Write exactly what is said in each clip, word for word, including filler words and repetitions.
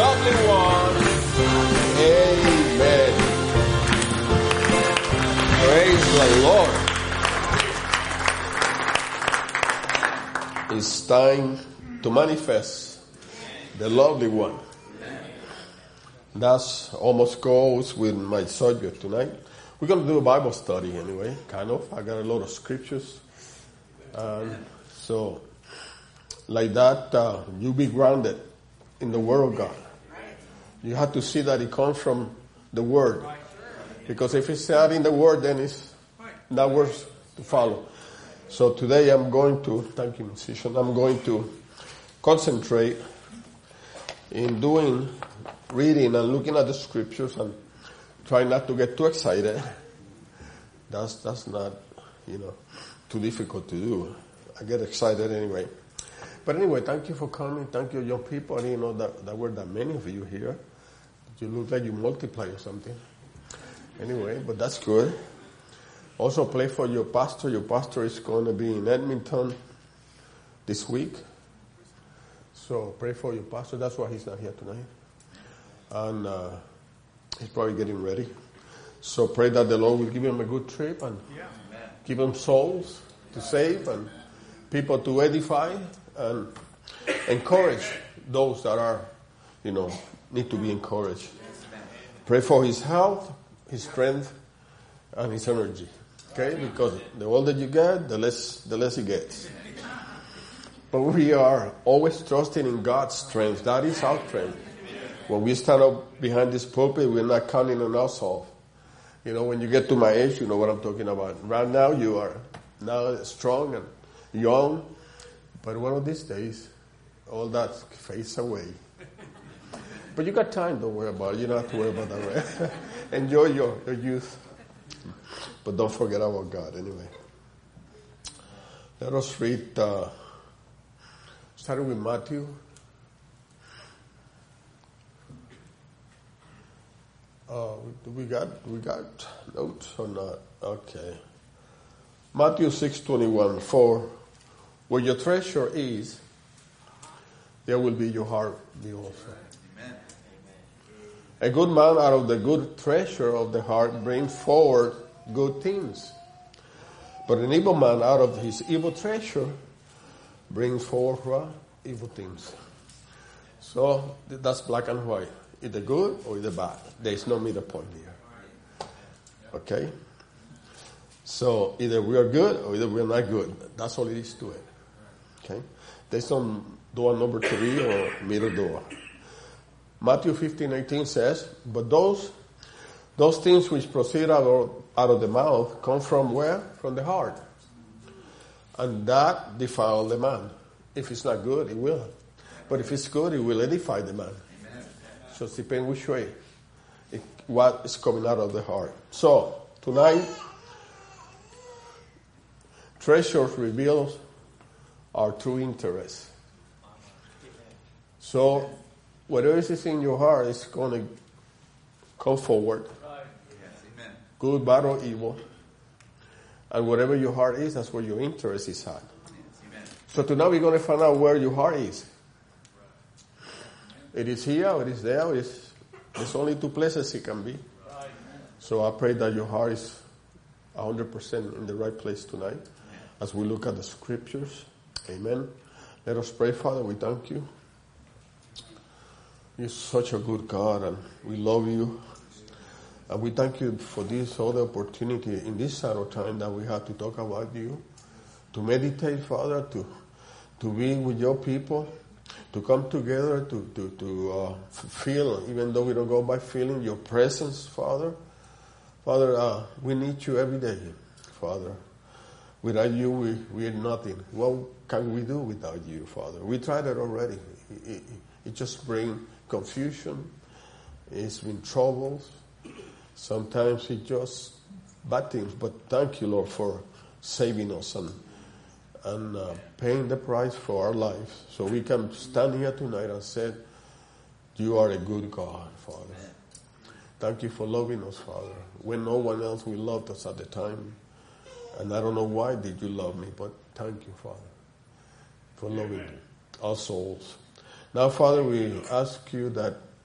lovely one. Amen. Praise the Lord. It's time to manifest the lovely one. That's almost goes with my subject tonight. We're going to do a Bible study anyway, kind of. I got a lot of scriptures. Um, so, like that, uh, you be grounded in the Word of God. You have to see that it comes from the Word. Because if it's not in the Word, then it's not worth to follow. So today I'm going to, thank you, musician, I'm going to concentrate in doing, reading and looking at the scriptures and try not to get too excited. That's, that's not, you know, too difficult to do. I get excited anyway. But anyway, thank you for coming. Thank you, young people. I didn't know that there were that many of you here. You look like you multiply or something. Anyway, but that's good. Also pray for your pastor. Your pastor is going to be in Edmonton this week. So pray for your pastor. That's why he's not here tonight. And uh, he's probably getting ready. So pray that the Lord will give him a good trip and yeah. give him souls to save and people to edify and encourage those that are, you know, need to be encouraged. Pray for his health, his strength, and his energy. Okay? Because the older you get, the less, the less he gets. But we are always trusting in God's strength. That is our strength. When we stand up behind this pulpit, we're not counting on ourselves. You know, when you get to my age, you know what I'm talking about. Right now, you are now strong and young. But one of these days, all that fades away. But you got time, don't worry about it. You don't have to worry about that, right? Enjoy your, your youth. But don't forget about God, anyway. Let us read, uh, starting with Matthew. Uh, we got, we got notes or not? Okay. Matthew six twenty-one. For where your treasure is, there will be your heart be also. Amen. A good man out of the good treasure of the heart brings forward good things. But an evil man out of his evil treasure brings forth uh, evil things. So that's black and white. Either good or either bad. There is no middle point here. Okay? So either we are good or either we are not good. That's all it is to it. Okay? There's no door number three or middle door. Matthew fifteen eighteen says, but those those things which proceed out of, out of the mouth come from where? From the heart. And that defile the man. If it's not good, it will. But if it's good, it will edify the man. So it depends which way. It, what is coming out of the heart. So, tonight, treasures reveals our true interest. So, whatever is in your heart is going to come forward. Good, bad, or evil. And whatever your heart is, that's where your interest is at. So tonight we're going to find out where your heart is. It is here, or it is there, or it's, there's only two places it can be. So I pray that your heart is one hundred percent in the right place tonight as we look at the scriptures. Amen. Let us pray, Father. We thank you. You're such a good God, and we love you. And we thank you for this other opportunity in this side of time that we have to talk about you, to meditate, Father, to to be with your people, to come together, to to to uh, feel, even though we don't go by feeling, your presence, Father. Father, uh, we need you every day, Father. Without you, we, we are nothing. What can we do without you, Father? We tried it already. It, it, it just brings confusion. It's been troubles. Sometimes it's just bad things. But thank you, Lord, for saving us and and uh, paying the price for our lives. So we can stand here tonight and say, you are a good God, Father. Thank you for loving us, Father. When no one else will loved us at the time. And I don't know why did you love me, but thank you, Father, for loving our souls. Now, Father, we ask you that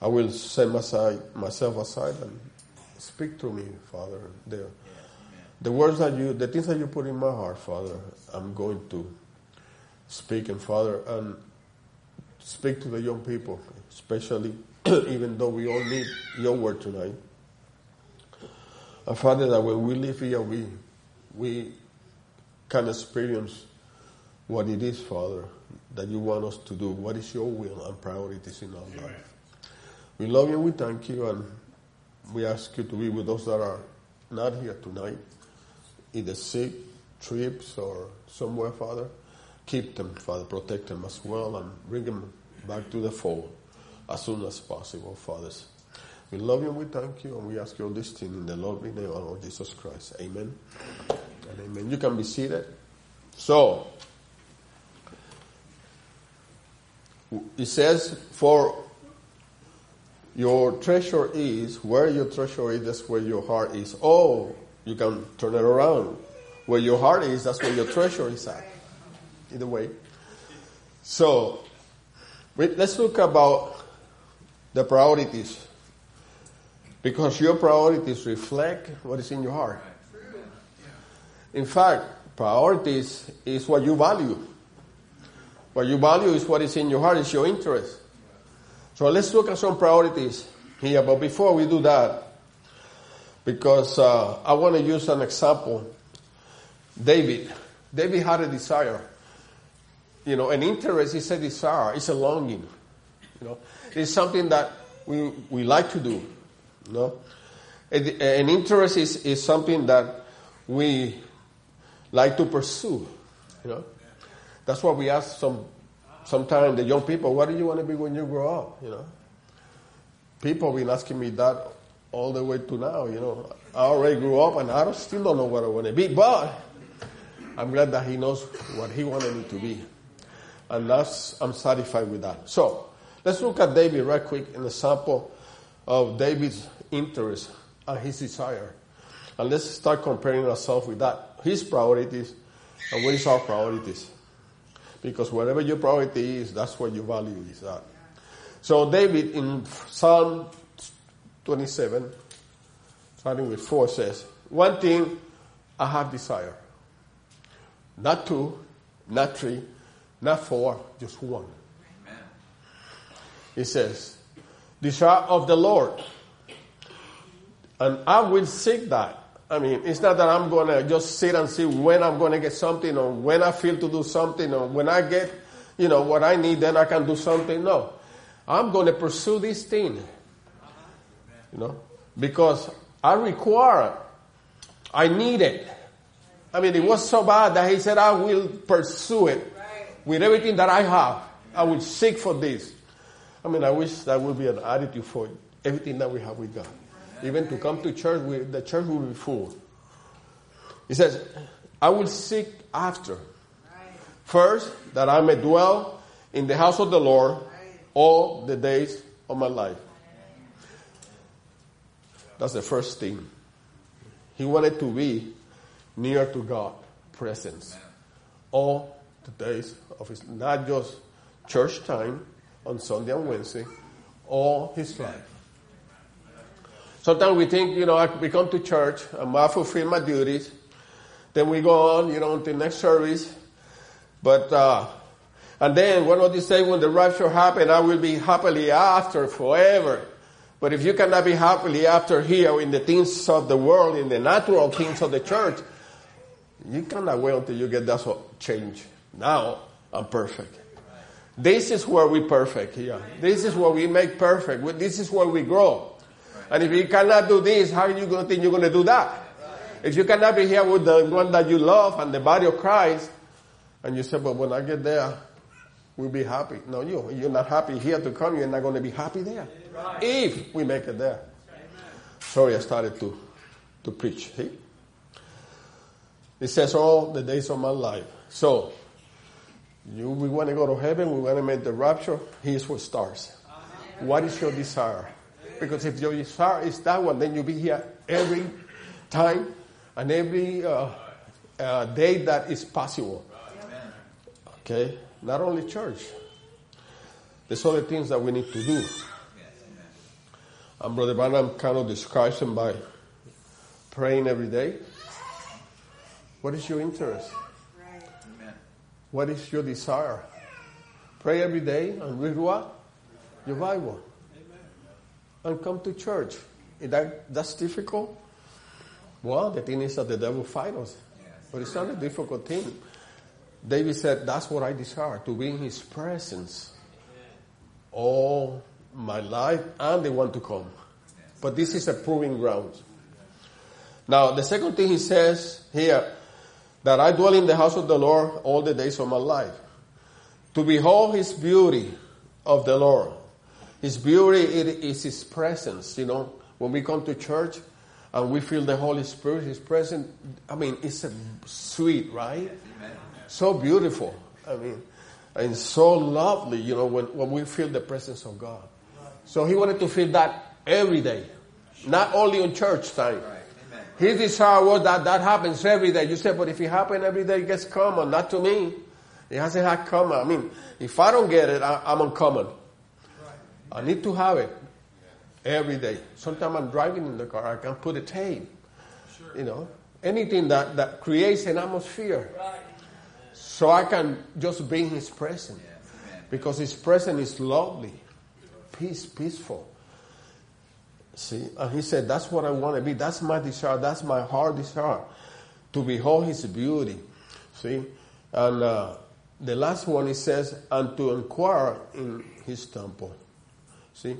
I will set aside, myself aside and speak to me, Father. The, the words that you, the things that you put in my heart, Father, I'm going to speak, and Father, and speak to the young people, especially even though we all need your word tonight. And Father, that when we live here, we we can experience what it is, Father, that you want us to do. What is your will and priorities in our Amen. Life? We love you and we thank you, and we ask you to be with those that are not here tonight, either sick, trips, or somewhere, Father. Keep them, Father, protect them as well, and bring them back to the fold as soon as possible, fathers. We love you and we thank you, and we ask you all this thing in the lovely name of our Lord Jesus Christ. Amen and amen. You can be seated. So, it says, for your treasure is, where your treasure is, that's where your heart is. Oh, you can turn it around. Where your heart is, that's where your treasure is at. Either way. So, wait, let's look about the priorities. Because your priorities reflect what is in your heart. In fact, priorities is what you value. What you value is what is in your heart, is your interest. So let's look at some priorities here. But before we do that, because uh, I want to use an example. David. David had a desire. You know, an interest is a desire. It's a longing. You know, it's something that we we like to do. You know, an interest is, is something that we like to pursue. You know, that's what we ask some. Sometimes the young people, what do you want to be when you grow up? You know, people have been asking me that all the way to now. You know, I already grew up and I don't, still don't know what I want to be, but I'm glad that he knows what he wanted me to be, and that's I'm satisfied with that. So let's look at David right quick, an example of David's interest and his desire, and let's start comparing ourselves with that. His priorities and what is our priorities. Because whatever your priority is, that's what your value is at. So David in Psalm twenty-seven, starting with four, says, one thing I have desire. Not two, not three, not four, just one. Amen. He says, desire of the Lord. And I will seek that. I mean, it's not that I'm going to just sit and see when I'm going to get something, or when I feel to do something, or when I get, you know, what I need, then I can do something. No. I'm going to pursue this thing. You know, because I require it. I need it. I mean, it was so bad that he said, I will pursue it with everything that I have. I will seek for this. I mean, I wish that would be an attitude for everything that we have with God. Even to come to church, we, the church will be full. He says, I will seek after. First, that I may dwell in the house of the Lord all the days of my life. That's the first thing. He wanted to be near to God, presence, all the days of his, not just church time on Sunday and Wednesday, all his life. Sometimes we think, you know, I, we come to church, and I fulfill my duties, then we go on, you know, until next service. But, uh, and then one of these days when the rapture happens, I will be happily after forever. But if you cannot be happily after here in the things of the world, in the natural things of the church, you cannot wait until you get that change. Now, I'm perfect. This is where we perfect here. This is where we make perfect. This is where we grow. And if you cannot do this, how are you going to think you're going to do that? If you cannot be here with the one that you love and the body of Christ, and you say, but when I get there, we'll be happy. No, you, you're not happy here to come. You're not going to be happy there. If we make it there. Sorry, I started to, to preach. See? It says all the days of my life. So, you, we want to go to heaven. We want to make the rapture. Here's what starts. What is your desire? Because if your desire is that one, then you'll be here every time and every uh, uh, day that is possible. Okay? Not only church. There's other things that we need to do. And Brother Branham kind of describes him by praying every day. What is your interest? Right. What is your desire? Pray every day and read what? Your Bible. And come to church. Is that, that's difficult? Well, the thing is that the devil fights us. But it's not a difficult thing. David said, that's what I desire, to be in his presence all my life and the one to come. But this is a proving ground. Now, the second thing he says here, that I dwell in the house of the Lord all the days of my life, to behold his beauty of the Lord. His beauty it is his presence. You know, when we come to church and we feel the Holy Spirit, his presence, I mean, it's a sweet, right? So beautiful. I mean, and so lovely, you know, when, when we feel the presence of God. So he wanted to feel that every day, not only on church time. His desire was that that happens every day. You say, but if it happens every day, it gets common. Not to me. It hasn't had common. I mean, if I don't get it, I, I'm uncommon. I need to have it every day. Sometimes I'm driving in the car, I can put a tape. You know, anything that, that creates an atmosphere. So I can just be in his presence. Because his presence is lovely, peace, peaceful. See, and he said, that's what I want to be. That's my desire. That's my heart desire. To behold his beauty. See, and uh, the last one he says, and to inquire in his temple. See,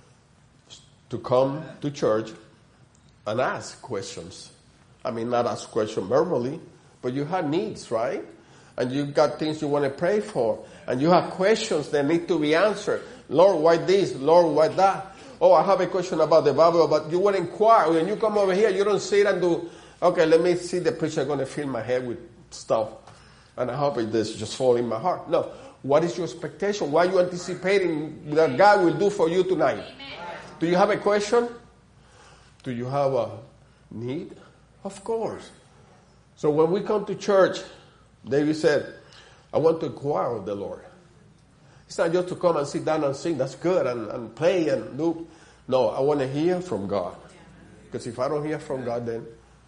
to come to church and ask questions. I mean, not ask questions verbally, but you have needs, right? And you got things you want to pray for. And you have questions that need to be answered. Lord, why this? Lord, why that? Oh, I have a question about the Bible, but you want to inquire. When you come over here, you don't sit and do, okay, let me see the preacher going to fill my head with stuff. And I hope it this just fall in my heart. No. What is your expectation? What are you anticipating that God will do for you tonight? Amen. Do you have a question? Do you have a need? Of course. So when we come to church, David said, I want to inquire of the Lord. It's not just to come and sit down and sing. That's good. And, and play and do. No, I want to hear from God. Because if I don't hear from God, then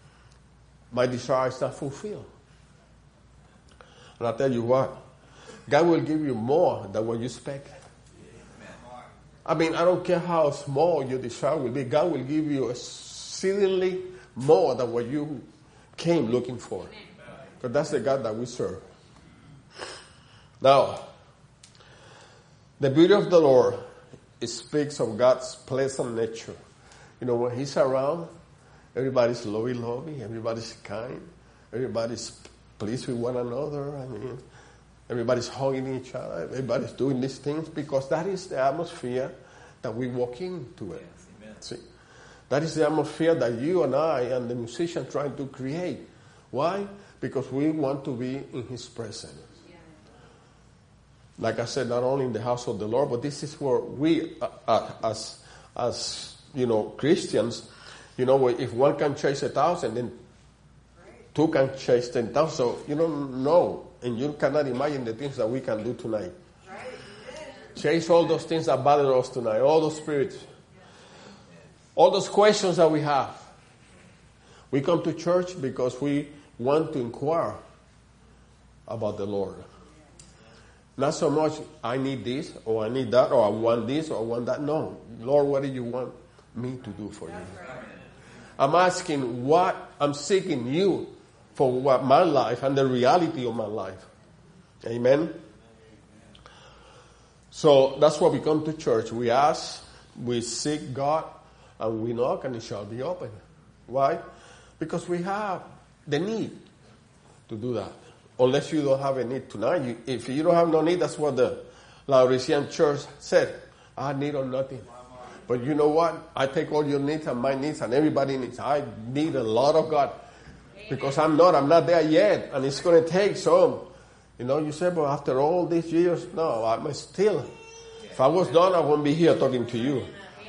my desire is not fulfilled. And I'll tell you what. God will give you more than what you expect. I mean, I don't care how small your desire will be. God will give you exceedingly more than what you came looking for. Because that's the God that we serve. Now, the beauty of the Lord, it speaks of God's pleasant nature. You know, when he's around, everybody's lovey-lovey, everybody's kind, everybody's pleased with one another. I mean, everybody's hugging each other, everybody's doing these things because that is the atmosphere that we walk into it. Yes, see, that is the atmosphere that you and I and the musician trying to create. Why? Because we want to be in his presence. Like I said, not only in the house of the Lord, but this is where we, uh, uh, as, as, you know, Christians, you know, if one can chase a thousand, then two can chase ten thousand. So you don't know, and you cannot imagine the things that we can do tonight. Chase all those things that bother us tonight, all those spirits, all those questions that we have. We come to church because we want to inquire about the Lord. Not so much, I need this, or I need that, or I want this, or I want that. No. Lord, what do you want me to do for you? I'm asking what, I'm seeking you for what my life and the reality of my life. Amen? So that's why we come to church. We ask, we seek God, and we knock, and it shall be open. Why? Because we have the need to do that. Unless you don't have a need tonight. You, if you don't have no need, that's what the Laodicean church said. I need or nothing. But you know what? I take all your needs and my needs and everybody needs. I need a lot of God. Because I'm not, I'm not there yet. And it's going to take some. You know, you say, but after all these years, no, I'm still. If I was done, I wouldn't be here talking to you.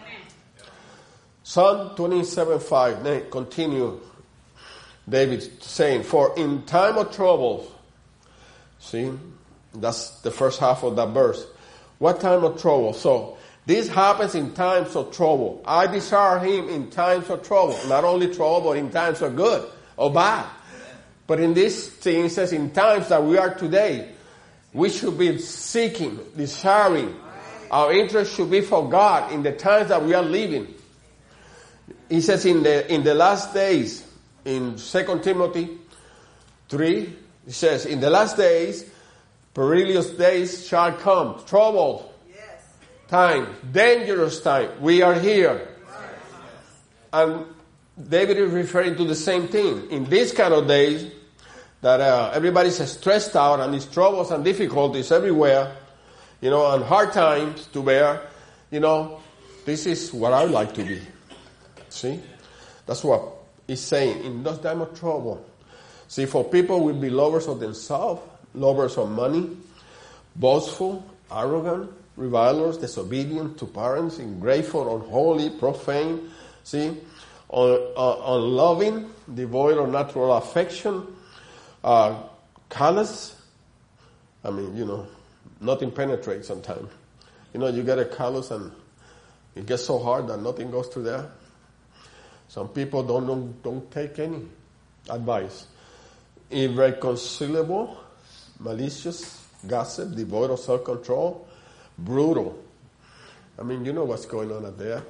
Psalm twenty-seven five, continue. David saying, for in time of trouble, see, that's the first half of that verse. What time of trouble? So, This happens in times of trouble. I desire him in times of trouble. Not only trouble, but in times of good or bad. But in this thing, it says in times that we are today, we should be seeking, desiring. Our interest should be for God in the times that we are living. He says in the in the last days, in Second Timothy three, it says, in the last days, perilous days shall come. Trouble, yes. Time, dangerous time. We are here. Yes. And David is referring to the same thing. In these kind of days, that uh, everybody's stressed out and there's troubles and difficulties everywhere, you know, and hard times to bear, you know, this is what I would like to be. See? That's what he's saying. In those times of trouble. See, for people will be lovers of themselves, lovers of money, boastful, arrogant, revilers, disobedient to parents, ungrateful, unholy, profane, see, un- uh, unloving, devoid of natural affection, uh, callous. I mean, you know, nothing penetrates sometimes. You know, you get a callus and it gets so hard that nothing goes through there. Some people don't don't, don't take any advice. Irreconcilable, malicious, gossip, devoid of self-control, brutal. I mean, you know what's going on out there.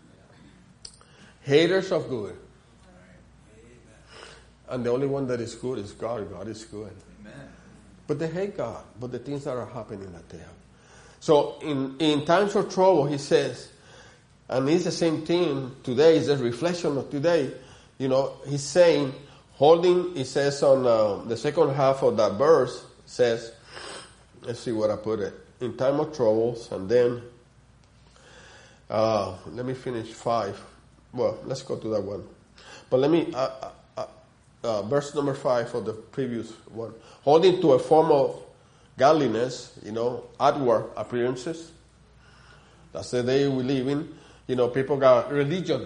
Haters of good. And the only one that is good is God. God is good. Amen. But they hate God. But the things that are happening out there. So in, in times of trouble, he says, and it's the same thing today, it's a reflection of today. You know, he's saying, holding, he says on uh, the second half of that verse, says, let's see what I put it. In time of troubles, and then, uh, let me finish five. Well, let's go to that one. But let me, uh, uh, uh, verse number five of the previous one. Holding to a form of godliness, you know, outward appearances. That's the day we live in. You know, people got religion.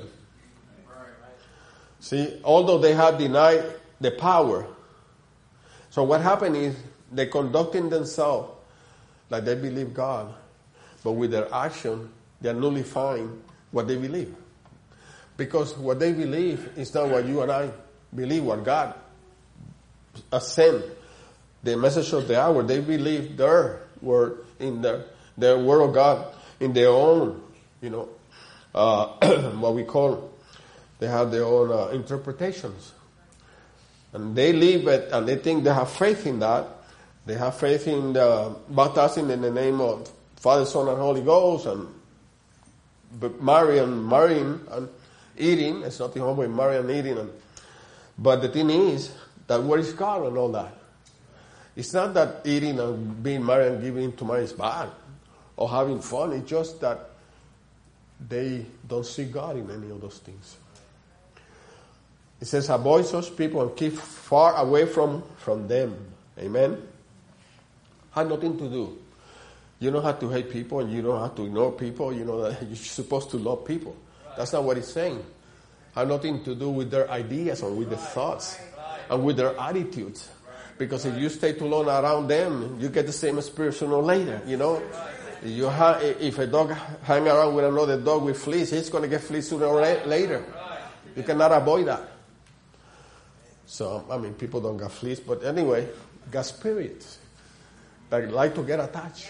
See, although they have denied the power. So what happened is they conducting themselves like they believe God. But with their action, they are nullifying what they believe. Because what they believe is not what you and I believe, what God has sent. The message of the hour, they believe their word in their, their word of God, in their own, you know, uh, what we call, they have their own uh, interpretations. And they live it, and they think they have faith in that. They have faith in the baptizing in the name of Father, Son, and Holy Ghost, and marry and marrying and eating. There's nothing wrong with marrying and eating. And, but the thing is that where is God and all that? It's not that eating and being married and giving to money is bad or having fun. It's just that they don't see God in any of those things. It says, avoid such people and keep far away from, from them. Amen? Had nothing to do. You don't have to hate people and you don't have to ignore people. You know that you're supposed to love people. That's not what it's saying. Had nothing to do with their ideas or with their thoughts and with their attitudes. Because if you stay too long around them, you get the same experience sooner or later, you know. You ha- if a dog hang around with another dog with fleas, he's going to get fleas sooner or la- later. You cannot avoid that. So, I mean, people don't get fleas, but anyway, got spirits that like to get attached.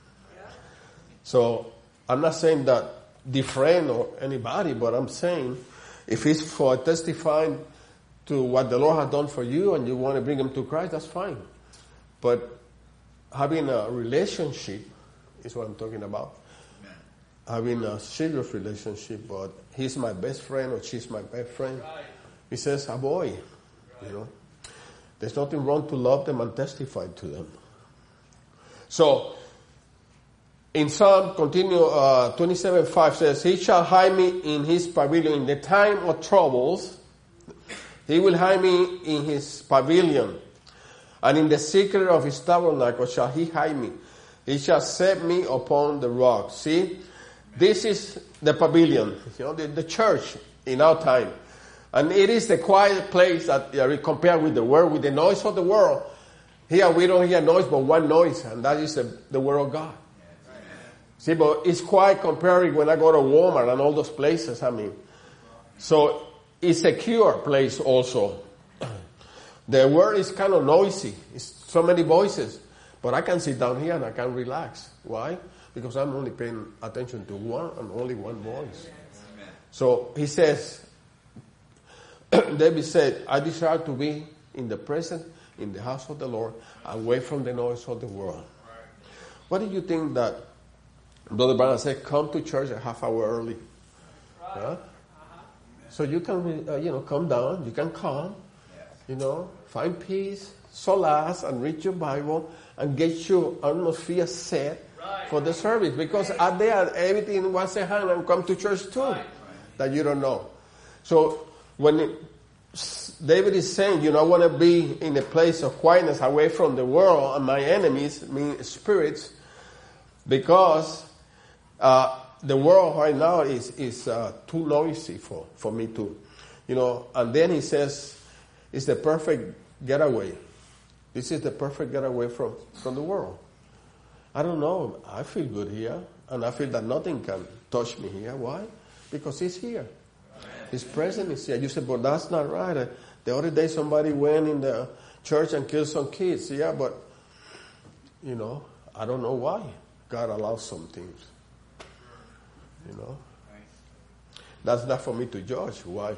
So, I'm not saying that defriend or anybody, but I'm saying if it's for testifying to what the Lord has done for you and you want to bring them to Christ, that's fine. But having a relationship is what I'm talking about. Amen. Having a serious relationship, but he's my best friend or she's my best friend. Right. He says, a boy, right. You know. There's nothing wrong to love them and testify to them. So, in Psalm, continue, uh, twenty-seven five says, he shall hide me in his pavilion in the time of troubles. He will hide me in his pavilion, and in the secret of his tabernacle shall he hide me. He shall set me upon the rock. See, this is the pavilion, you know, the, the church in our time. And it is the quiet place that uh, compared with the world, with the noise of the world. Here we don't hear noise but one noise, and that is the, the word of God. See, but it's quite comparing when I go to Walmart and all those places, I mean. So it's a secure place also. The world is kind of noisy. It's so many voices. But I can sit down here and I can relax. Why? Because I'm only paying attention to one and only one voice. So he says, David said, I desire to be in the presence, in the house of the Lord, away from the noise of the world. What do you think that Brother Branham said, come to church a half hour early? Huh? So you can, uh, you know, come down, you can come, you know, find peace, solace, and read your Bible, and get your atmosphere set for the service. Because out there, everything was a hand and come to church too, that you don't know. So when it, David is saying, you know, I want to be in a place of quietness away from the world and my enemies, mean spirits, because uh, the world right now is is uh, too noisy for, for me to, you know. And then he says, it's the perfect getaway. This is the perfect getaway from, from the world. I don't know. I feel good here, and I feel that nothing can touch me here. Why? Because he's here. His presence is here. You said, but that's not right. The other day somebody went in the church and killed some kids. Yeah, but, you know, I don't know why God allows some things. You know. That's not for me to judge why.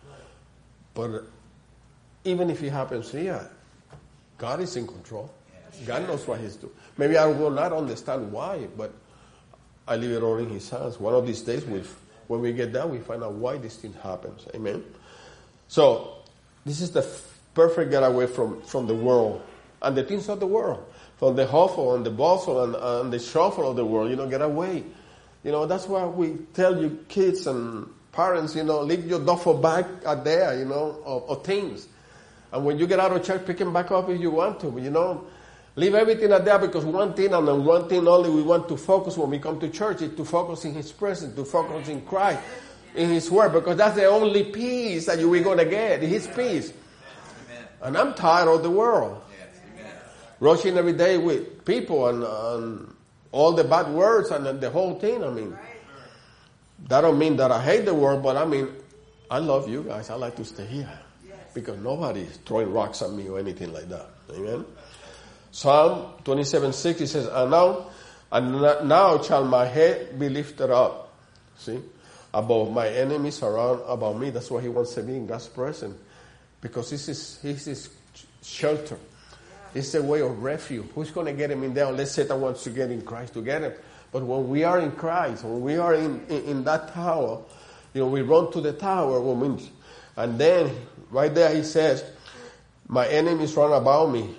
But even if it happens here, God is in control. God knows what he's doing. Maybe I will not understand why, but I leave it all in his hands. One of these days, we'll, when we get down, we find out why this thing happens. Amen? So, this is the f- perfect getaway from, from the world and the things of the world. From the hustle and the bustle and, and the shuffle of the world, you know, get away. You know, that's why we tell you kids and parents, you know, leave your duffel bag out there, you know, of, of things. And when you get out of church, pick them back up if you want to, you know. Leave everything out there, because one thing and on one thing only we want to focus when we come to church is to focus in his presence, to focus in Christ, in his word, because that's the only peace that we're going to get, his peace. And I'm tired of the world. Rushing every day with people and, and all the bad words and the whole thing. I mean, that don't mean that I hate the world, but I mean, I love you guys. I like to stay here because nobody is throwing rocks at me or anything like that. Amen. Psalm twenty-seven six, it says, and now, and now shall my head be lifted up, see, above my enemies around about me. That's why he wants to be in God's presence, because this is his, his shelter. It's a way of refuge. Who's going to get him in there unless Satan wants to get in Christ to get him? But when we are in Christ, when we are in, in, in that tower, you know, we run to the tower, and then right there he says, my enemies run about me.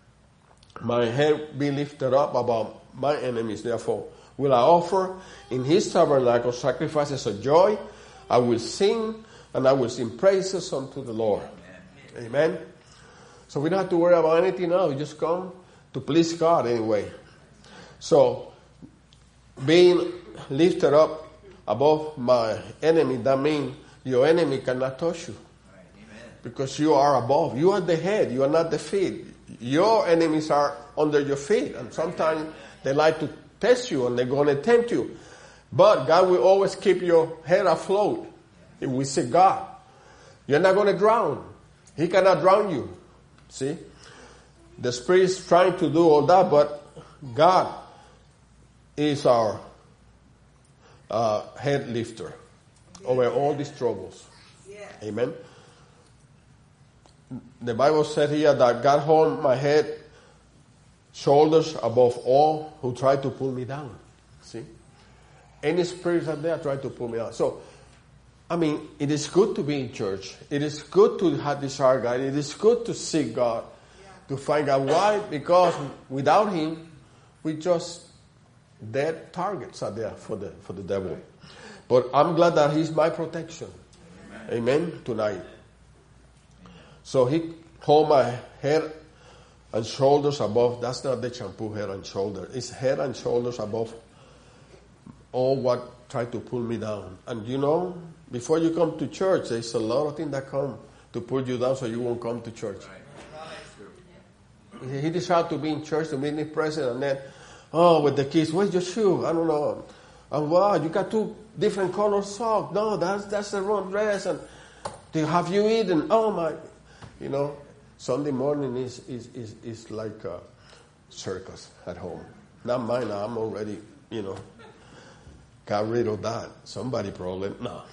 My head be lifted up above my enemies. Therefore, will I offer in his tabernacle sacrifices of joy. I will sing, and I will sing praises unto the Lord. Amen. Amen. So we don't have to worry about anything else. We just come to please God anyway. So, being lifted up above my enemy, that means your enemy cannot touch you. Because you are above. You are the head. You are not the feet. Your enemies are under your feet. And sometimes they like to test you and they're going to tempt you. But God will always keep your head afloat. If we say God, you're not going to drown. He cannot drown you. See? The Spirit is trying to do all that, but God is our uh, head lifter over all these troubles. Yeah. Amen. The Bible said here that God hold my head, shoulders above all who try to pull me down. See? Any spirits out there try to pull me down. So, I mean, it is good to be in church. It is good to have desire God. It is good to seek God, to find out why. Because without Him, we just dead targets out there for the for the devil. But I'm glad that He's my protection. Amen. Amen. Tonight. So He hold my head and shoulders above. That's not the shampoo, head and shoulder. It's head and shoulders above all what try to pull me down. And you know, before you come to church, there's a lot of things that come to pull you down so you won't come to church. He decided to be in church, to be in His presence, and then Oh, with the kids, where's your shoe? I don't know. And wow, you got two different color socks. No, that's that's the wrong dress. And have you eaten? Oh my, you know, Sunday morning is is is, is like a circus at home. Not mine. I'm already, you know, got rid of that. Somebody probably no.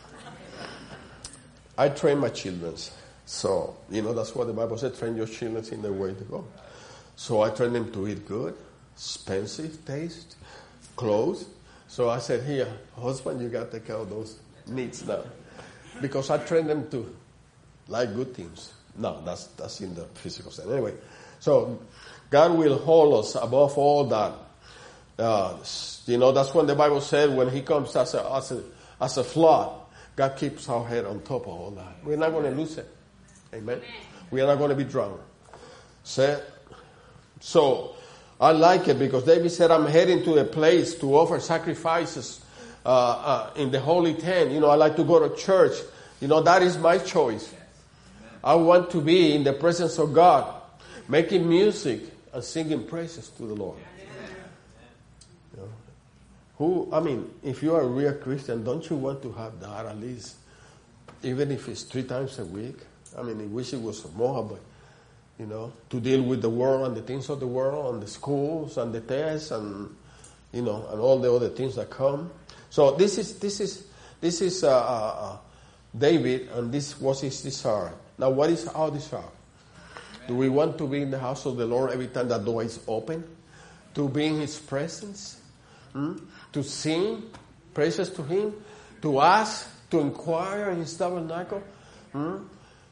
I train my children, so you know that's what the Bible said: train your children in the way to go. So I train them to eat good, expensive taste, clothes. So I said, here, husband, you got to take care of those needs now. Because I train them to like good things. No, that's that's in the physical sense. Anyway, so God will hold us above all that. Uh, you know, that's when the Bible said when he comes as a, as a, as a flood, God keeps our head on top of all that. We're not going to lose it. Amen. We are not going to be drowned. So, so I like it because David said, I'm heading to a place to offer sacrifices uh, uh, in the holy tent. You know, I like to go to church. You know, that is my choice. I want to be in the presence of God, making music and singing praises to the Lord. You know, who, I mean, if you are a real Christian, don't you want to have that at least, even if it's three times a week? I mean, I wish it was more, but you know, to deal with the world and the things of the world and the schools and the tests and, you know, and all the other things that come. So this is, this is, this is, uh, uh, David, and this was his desire. Now what is our desire? Do we want to be in the house of the Lord every time that door is open? To be in his presence? Hmm? To sing praises to him? To ask? To inquire in his tabernacle? Hmm?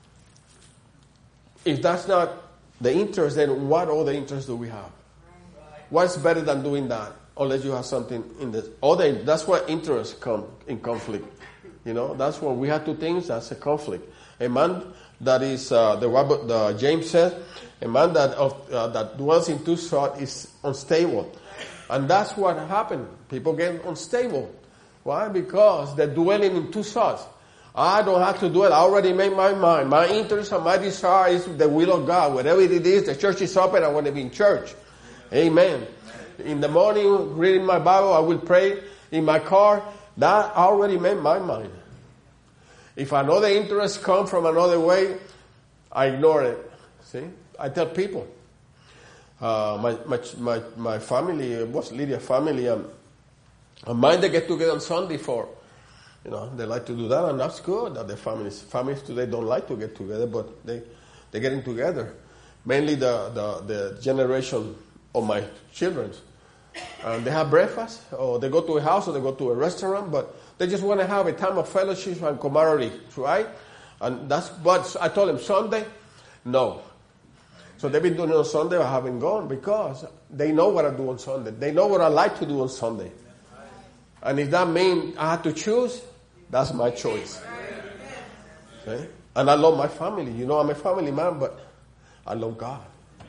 If that's not the interest, then what other interest do we have? What's better than doing that? Unless you have something in the other. That's where interests come in conflict. You know, that's when we have two things. That's a conflict. A man that is uh, the, the James says, a man that of, uh, that dwells in two thoughts is unstable, and that's what happened. People get unstable. Why? Because they're dwelling in two thoughts. I don't have to do it. I already made my mind. My interest and my desire is the will of God. Whatever it is, the church is open. I want to be in church. Amen. In the morning, reading my Bible, I will pray in my car. That I already made my mind. If another interest comes from another way, I ignore it. See? I tell people. Uh, my, my, my, my family, it was Lydia's family, um, and mine, they get together on Sunday for, you know, they like to do that, and that's good that the families, families today don't like to get together, but they, they're getting together. Mainly the, the, the generation of my children. And they have breakfast, or they go to a house, or they go to a restaurant, but they just want to have a time of fellowship and camaraderie, right? And that's what I told them, Sunday, no. So they've been doing it on Sunday, I haven't gone, because they know what I do on Sunday. They know what I like to do on Sunday. And if that means I have to choose, that's my choice. Okay? And I love my family. You know, I'm a family man, but I love God.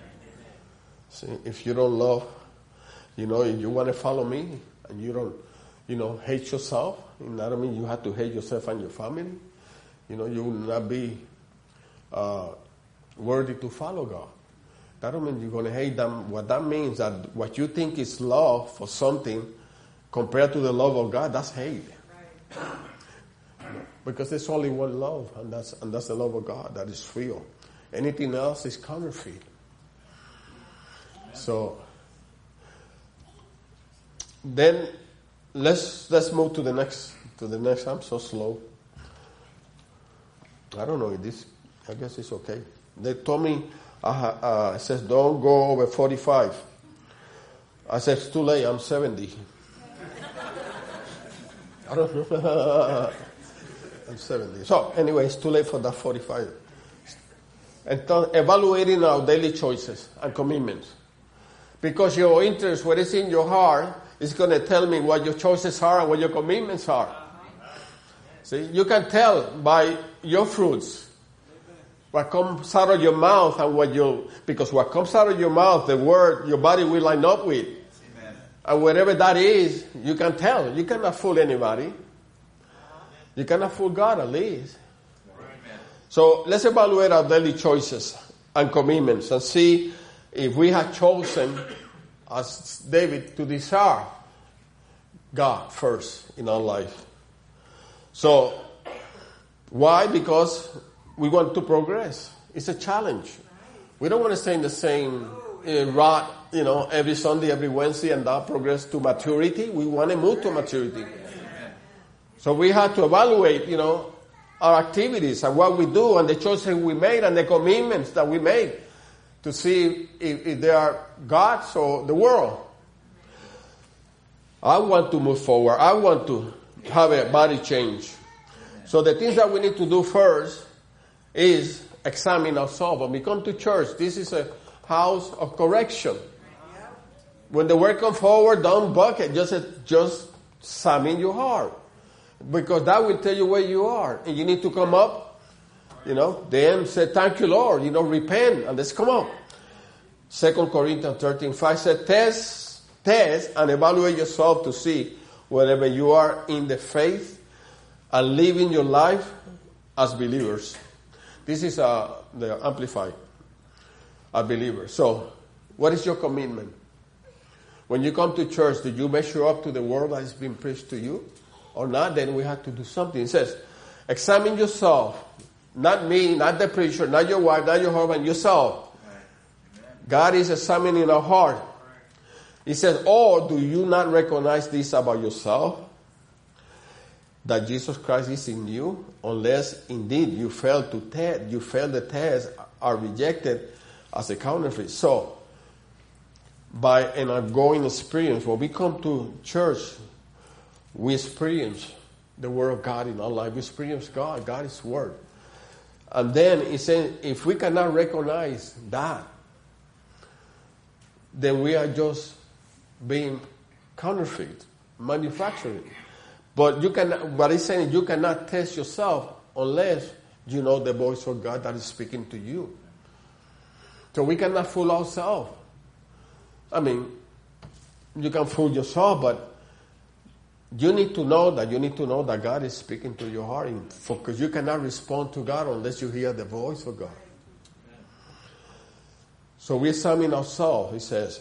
See, if you don't love, you know, if you want to follow me, and you don't, you know, hate yourself, you know what I mean? You have to hate yourself and your family. You know, you will not be uh, worthy to follow God. That don't mean you're going to hate them. What that means that what you think is love for something compared to the love of God, that's hate. Right. Because there's only one love, and that's and that's the love of God that is real. Anything else is counterfeit. So then let's let's move to the next to the next. I'm so slow. I don't know if this. I guess it's okay. They told me. Uh, uh, it says don't go over forty-five. I said it's too late. I'm seventy. I don't know. I'm seventy. So anyway, it's too late for that forty-five. And th- evaluating our daily choices and commitments. Because your interest, what is in your heart, is going to tell me what your choices are and what your commitments are. See, you can tell by your fruits what comes out of your mouth and what you, because what comes out of your mouth, the word, your body will line up with. Amen. And whatever that is, you can tell. You cannot fool anybody. You cannot fool God at least. Amen. So let's evaluate our daily choices and commitments and see if we have chosen as David, to desire God first in our life. So, why? Because we want to progress. It's a challenge. We don't want to stay in the same uh, rut, you know, every Sunday, every Wednesday, and not progress to maturity. We want to move to maturity. So we have to evaluate, you know, our activities and what we do and the choices we made and the commitments that we made to see if, if they are God's or the world. I want to move forward. I want to have a body change. So the things that we need to do first is examine ourselves. When we come to church, this is a house of correction. When the word comes forward, don't bucket. Just, just examine your heart. Because that will tell you where you are. And you need to come up, you know, then say, thank you, Lord. You know, repent and let's come up. Second Corinthians thirteen five said, test, test and evaluate yourself to see whether you are in the faith and living your life as believers. This is uh, the Amplified, a believer. So, what is your commitment? When you come to church, did you measure up to the word that is being preached to you? Or not, then we have to do something. It says, examine yourself. Not me, not the preacher, not your wife, not your husband, yourself. God is examining our heart. He says, oh, do you not recognize this about yourself? That Jesus Christ is in you? Unless indeed you fail to test, you fail the test, are rejected as a counterfeit. So, by an ongoing experience, when we come to church, we experience the Word of God in our life. We experience God. God is Word. And then he said, if we cannot recognize that, then we are just being counterfeit, manufacturing. But you can. But he's saying you cannot test yourself unless you know the voice of God that is speaking to you. So we cannot fool ourselves. I mean, you can fool yourself, but you need to know that you need to know that God is speaking to your heart, because you cannot respond to God unless you hear the voice of God. So we examine ourselves, he says.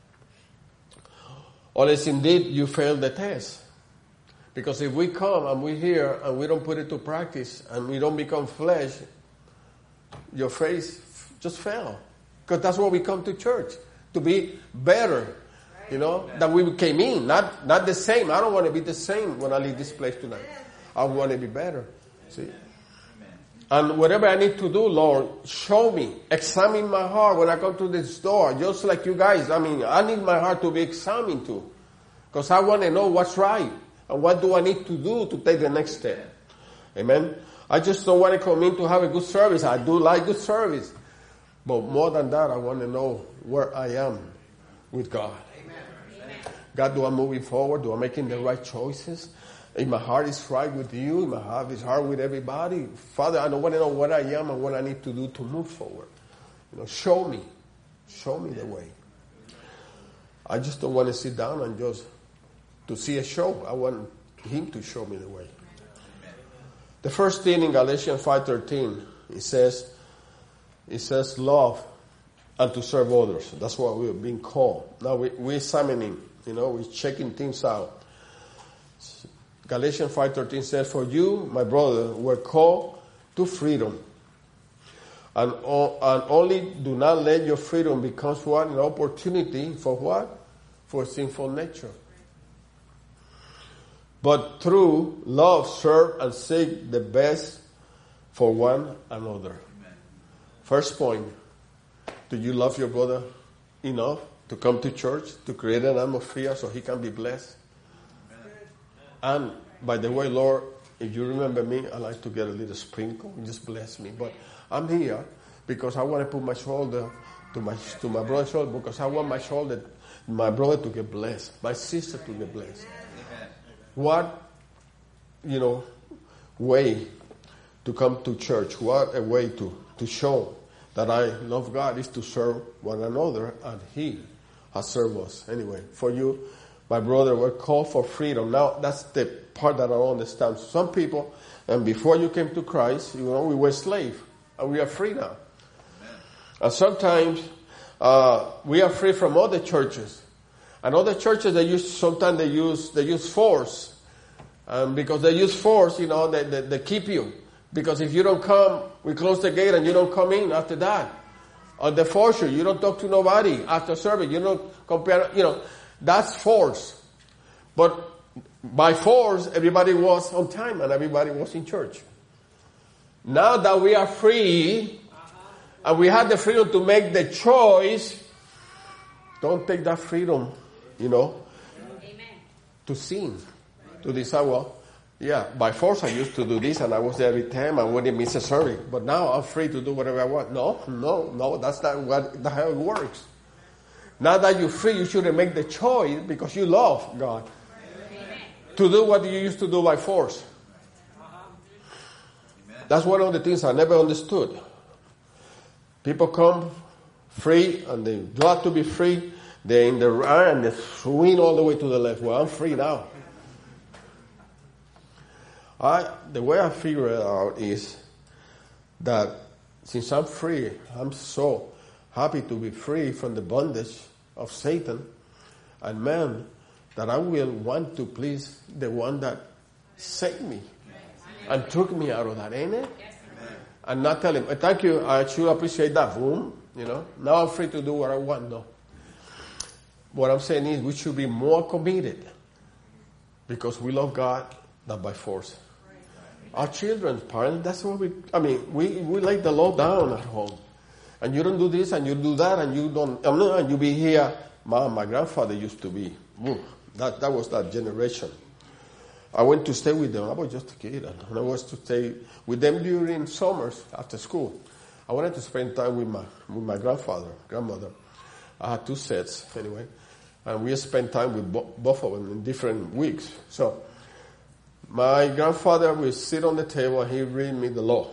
Unless indeed you fail the test. Because if we come and we hear and we don't put it to practice and we don't become flesh, your faith just fell. Because that's why we come to church, to be better. You know, that we came in, not not the same. I don't want to be the same when I leave this place tonight. I want to be better. See? And whatever I need to do, Lord, show me. Examine my heart when I come to this door. Just like you guys. I mean, I need my heart to be examined too. Because I want to know what's right. And what do I need to do to take the next step. Amen. I just don't want to come in to have a good service. I do like good service. But more than that, I want to know where I am with God. God, do I moving forward? Do I making the right choices? If my heart is right with you, if my heart is hard with everybody, Father, I don't want to know what I am and what I need to do to move forward. You know, show me. Show me the way. I just don't want to sit down and just to see a show. I want him to show me the way. The first thing in Galatians five thirteen, it says, it says love and to serve others. That's what we're being called. Now we, we're examining. You know, we're checking things out. Galatians five thirteen says, for you, my brother, were called to freedom. And, and only do not let your freedom become what? An opportunity for what? For sinful nature. But through love, serve and seek the best for one another. Amen. First point, do you love your brother enough to come to church, to create an atmosphere so he can be blessed? Amen. And by the way, Lord, if you remember me, I like to get a little sprinkle. Just bless me. But I'm here because I want to put my shoulder to my to my brother's shoulder, because I want my shoulder, my brother to get blessed, my sister to get blessed. Amen. What, you know, way to come to church? What a way to, to show that I love God is to serve one another, and He has served us. Anyway, for you, my brother, we're called for freedom. Now, that's the part that I don't understand. Some people, and before you came to Christ, you know, we were slaves, and we are free now. Amen. And sometimes uh, we are free from other churches, And other churches, they use, sometimes they use, they use force. Um, because they use force, you know, they, they, they keep you. Because if you don't come, we close the gate and you don't come in after that. Or they force you. You don't talk to nobody after service. You don't compare, you know, that's force. But by force, everybody was on time and everybody was in church. Now that we are free, and we have the freedom to make the choice, don't take that freedom, you know, Amen. To sin. To decide, well, yeah, by force I used to do this and I was there every time and wouldn't miss a service. But now I'm free to do whatever I want. No, no, no, that's not what, that's how it works. Now that you're free, you shouldn't make the choice because you love God. Amen. To do what you used to do by force. That's one of the things I never understood. People come free and they're glad to be free. They're in the right and they swing all the way to the left. Well, I'm free now. I, the way I figure it out is that since I'm free, I'm so happy to be free from the bondage of Satan and man that I will want to please the one that saved me and took me out of that, ain't it? And not tell him, thank you, I should appreciate that. Boom, you know. Now I'm free to do what I want. No. What I'm saying is we should be more committed because we love God than by force. Our children, parents, that's what we, I mean, we, we lay the law down at home. And you don't do this and you do that and you don't, and you be here. My, my grandfather used to be, woo, that, that was that generation. I went to stay with them. I was just a kid. And I was to stay with them during summers after school. I wanted to spend time with my, with my grandfather, grandmother. I had two sets anyway. And we spent time with bo- both of them in different weeks. So, my grandfather would sit on the table and he'd read me the law.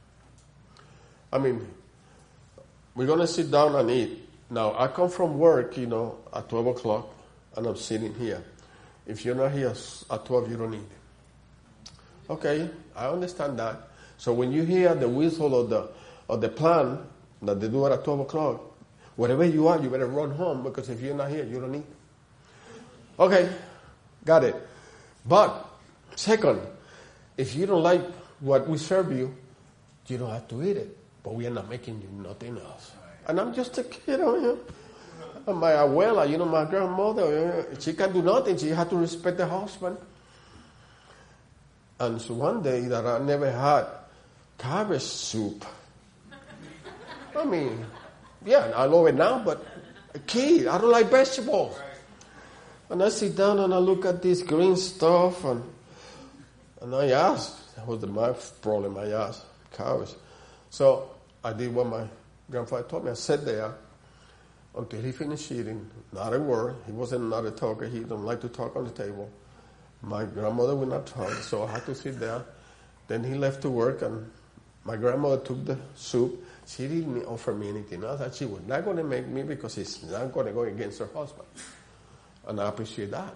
I mean, we're going to sit down and eat. Now, I come from work, you know, at twelve o'clock, and I'm sitting here. If you're not here at twelve, you don't eat. Okay, I understand that. So when you hear the whistle of the of the plan that they do it at twelve o'clock, wherever you are, you better run home because if you're not here, you don't eat. Okay, got it. But second, if you don't like what we serve you, you don't have to eat it. But we are not making you nothing else. And I'm just a kid, you know. And my abuela, you know, my grandmother, she can do nothing. She had to respect the husband. And so one day that I never had cabbage soup. I mean, yeah, I love it now, but a kid, I don't like vegetables. And I sit down and I look at this green stuff and and I asked, that was the, my problem, I asked, cabbage. So I did what my grandfather told me. I sat there until he finished eating, not a word. He wasn't not a talker. He didn't like to talk on the table. My grandmother would not talk, so I had to sit there. Then he left to work, and my grandmother took the soup. She didn't offer me anything else, and she was not going to make me because it's not going to go against her husband. And I appreciate that.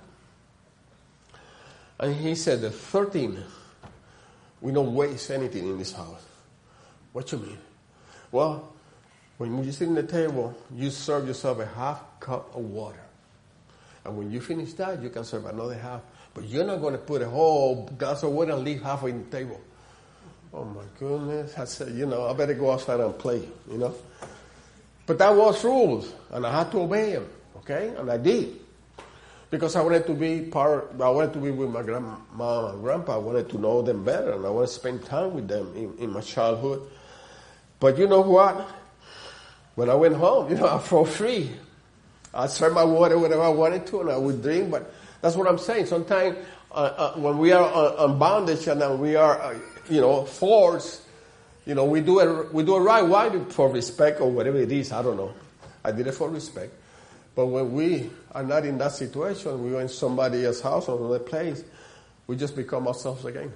And he said, the third thing, we don't waste anything in this house. What you mean? Well, when you sit at the table, you serve yourself a half cup of water. And when you finish that, you can serve another half. But you're not going to put a whole glass of water and leave half in the table. Oh my goodness. I said, you know, I better go outside and play, you know. But that was rules. And I had to obey them, okay? And I did. Because I wanted to be part, I wanted to be with my grandma and grandpa. I wanted to know them better. And I wanted to spend time with them in, in my childhood. But you know what? When I went home, you know, I felt free. I served my water whenever I wanted to, and I would drink. But that's what I'm saying. Sometimes uh, uh, when we are on, on bondage and uh, we are, uh, you know, forced, you know, we do it. We do it right. Why? For respect or whatever it is. I don't know. I did it for respect. But when we are not in that situation, we are in somebody else's house or another place, we just become ourselves again.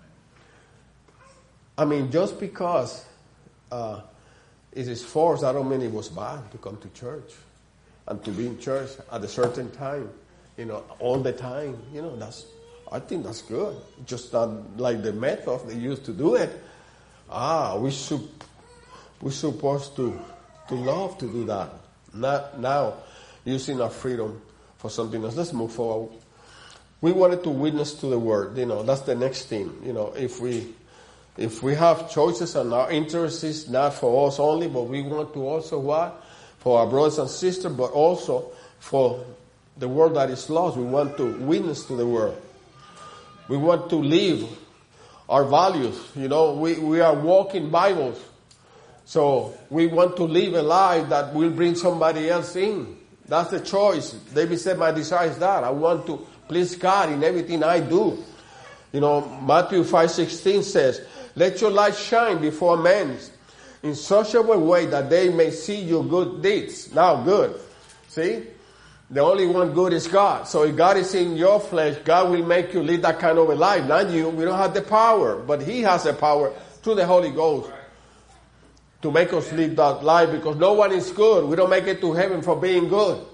I mean, just because uh, it is forced, I don't mean it was bad to come to church and to be in church at a certain time, you know, all the time. You know, that's, I think that's good. Just not like the method they used to do it. Ah, we should, we're supposed to, to love to do that. Not now using our freedom for something else. Let's move forward. We wanted to witness to the word. You know, that's the next thing. You know, if we if we have choices and our interest is not for us only, but we want to also what? For our brothers and sisters, but also for the world that is lost. We want to witness to the world. We want to live our values. You know, we, we are walking Bibles. So we want to live a life that will bring somebody else in. That's the choice. David said, my desire is that. I want to please God in everything I do. You know, Matthew five sixteen says, let your light shine before men in such a way that they may see your good deeds. Now, good. See? The only one good is God. So if God is in your flesh, God will make you live that kind of a life. Not you. We don't have the power, but He has the power through the Holy Ghost to make us live that life, because no one is good. We don't make it to heaven for being good.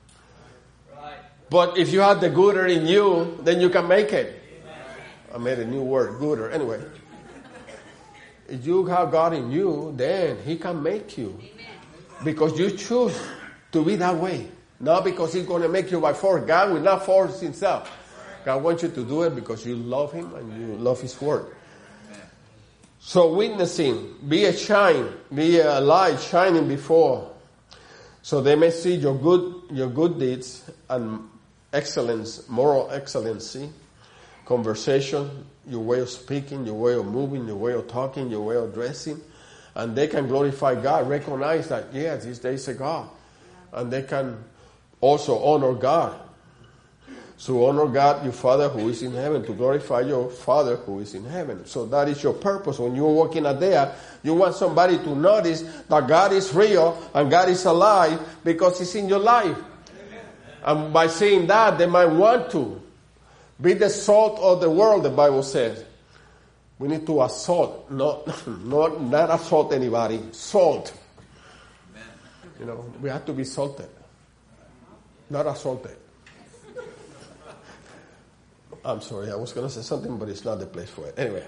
But if you have the gooder in you, then you can make it. I made a new word, gooder. Anyway, if you have God in you, then He can make you. Because you choose to be that way. Not because He's going to make you by force. God will not force Himself. God wants you to do it because you love Him and you love His word. So witnessing, be a shine, be a light shining before, so they may see your good, your good deeds and excellence, moral excellency, conversation, your way of speaking, your way of moving, your way of talking, your way of dressing, and they can glorify God, recognize that, yes, this day is a God, and they can also honor God. So honor God, your Father who is in heaven, to glorify your Father who is in heaven. So that is your purpose. When you're walking out there, you want somebody to notice that God is real and God is alive because He's in your life. And by saying that, they might want to be the salt of the world, the Bible says. We need to assault, not, not, not assault anybody, salt. You know, we have to be salted, not assaulted. I'm sorry, I was going to say something, but it's not the place for it. Anyway.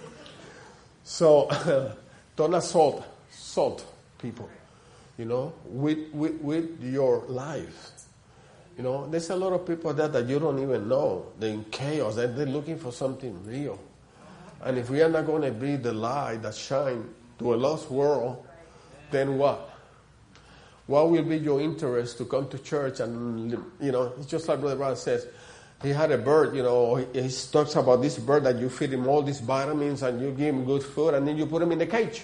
So, don't assault, salt people, you know, with, with, with your life. You know, there's a lot of people there that you don't even know. They're in chaos. They're, they're looking for something real. And if we are not going to be the light that shines to a lost world, then what? What will be your interest to come to church? And, you know, it's just like Brother Brown says, he had a bird, you know, he, he talks about this bird that you feed him all these vitamins and you give him good food and then you put him in the cage.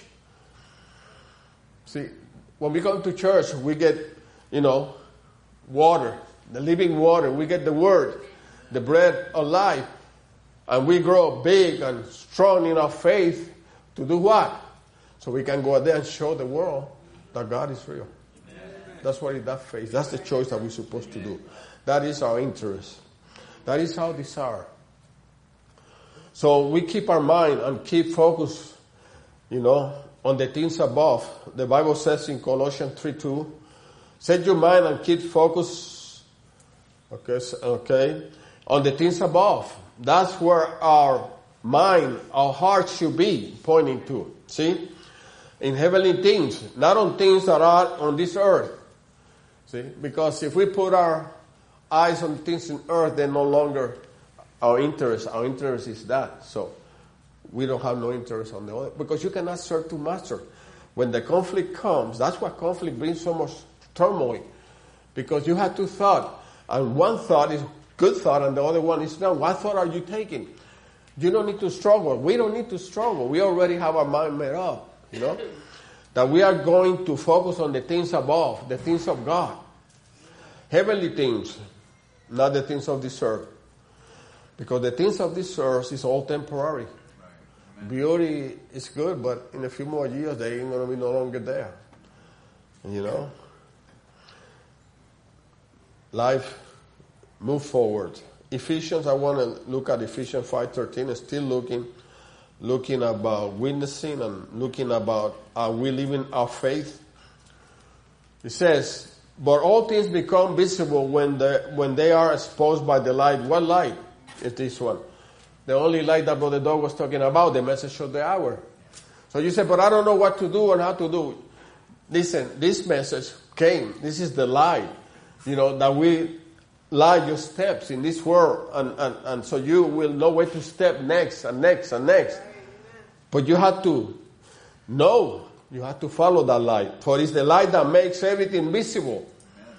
See, when we come to church, we get, you know, water, the living water. We get the word, the bread of life. And we grow big and strong in our faith to do what? So we can go out there and show the world that God is real. That's what is that faith. That's the choice that we're supposed to do. That is our interest. That is our desire. So we keep our mind and keep focus, you know, on the things above. The Bible says in Colossians three two, set your mind and keep focus, okay, okay, on the things above. That's where our mind, our heart should be pointing to. See? In heavenly things, not on things that are on this earth. See? Because if we put our eyes on things in earth, they're no longer our interest. Our interest is that. So we don't have no interest on the other. Because you cannot serve two masters. When the conflict comes, that's why conflict brings so much turmoil. Because you have two thoughts. And one thought is good thought and the other one is no. What thought are you taking? You don't need to struggle. We don't need to struggle. We already have our mind made up. You know? That we are going to focus on the things above, the things of God. Heavenly things. Not the things of this earth. Because the things of this earth is all temporary. Right. Beauty is good, but in a few more years they ain't going to be no longer there. You know? Life, move forward. Ephesians, I want to look at Ephesians five thirteen, and still looking, looking about witnessing and looking about are we living our faith. It says, but all things become visible when the when they are exposed by the light. What light is this one? The only light that Brother Doug was talking about, the message of the hour. So you say, but I don't know what to do and how to do. Listen, this message came. This is the light, you know, that we light your steps in this world, and, and, and so you will know where to step next and next and next. But you have to know, you have to follow that light. For it's the light that makes everything visible.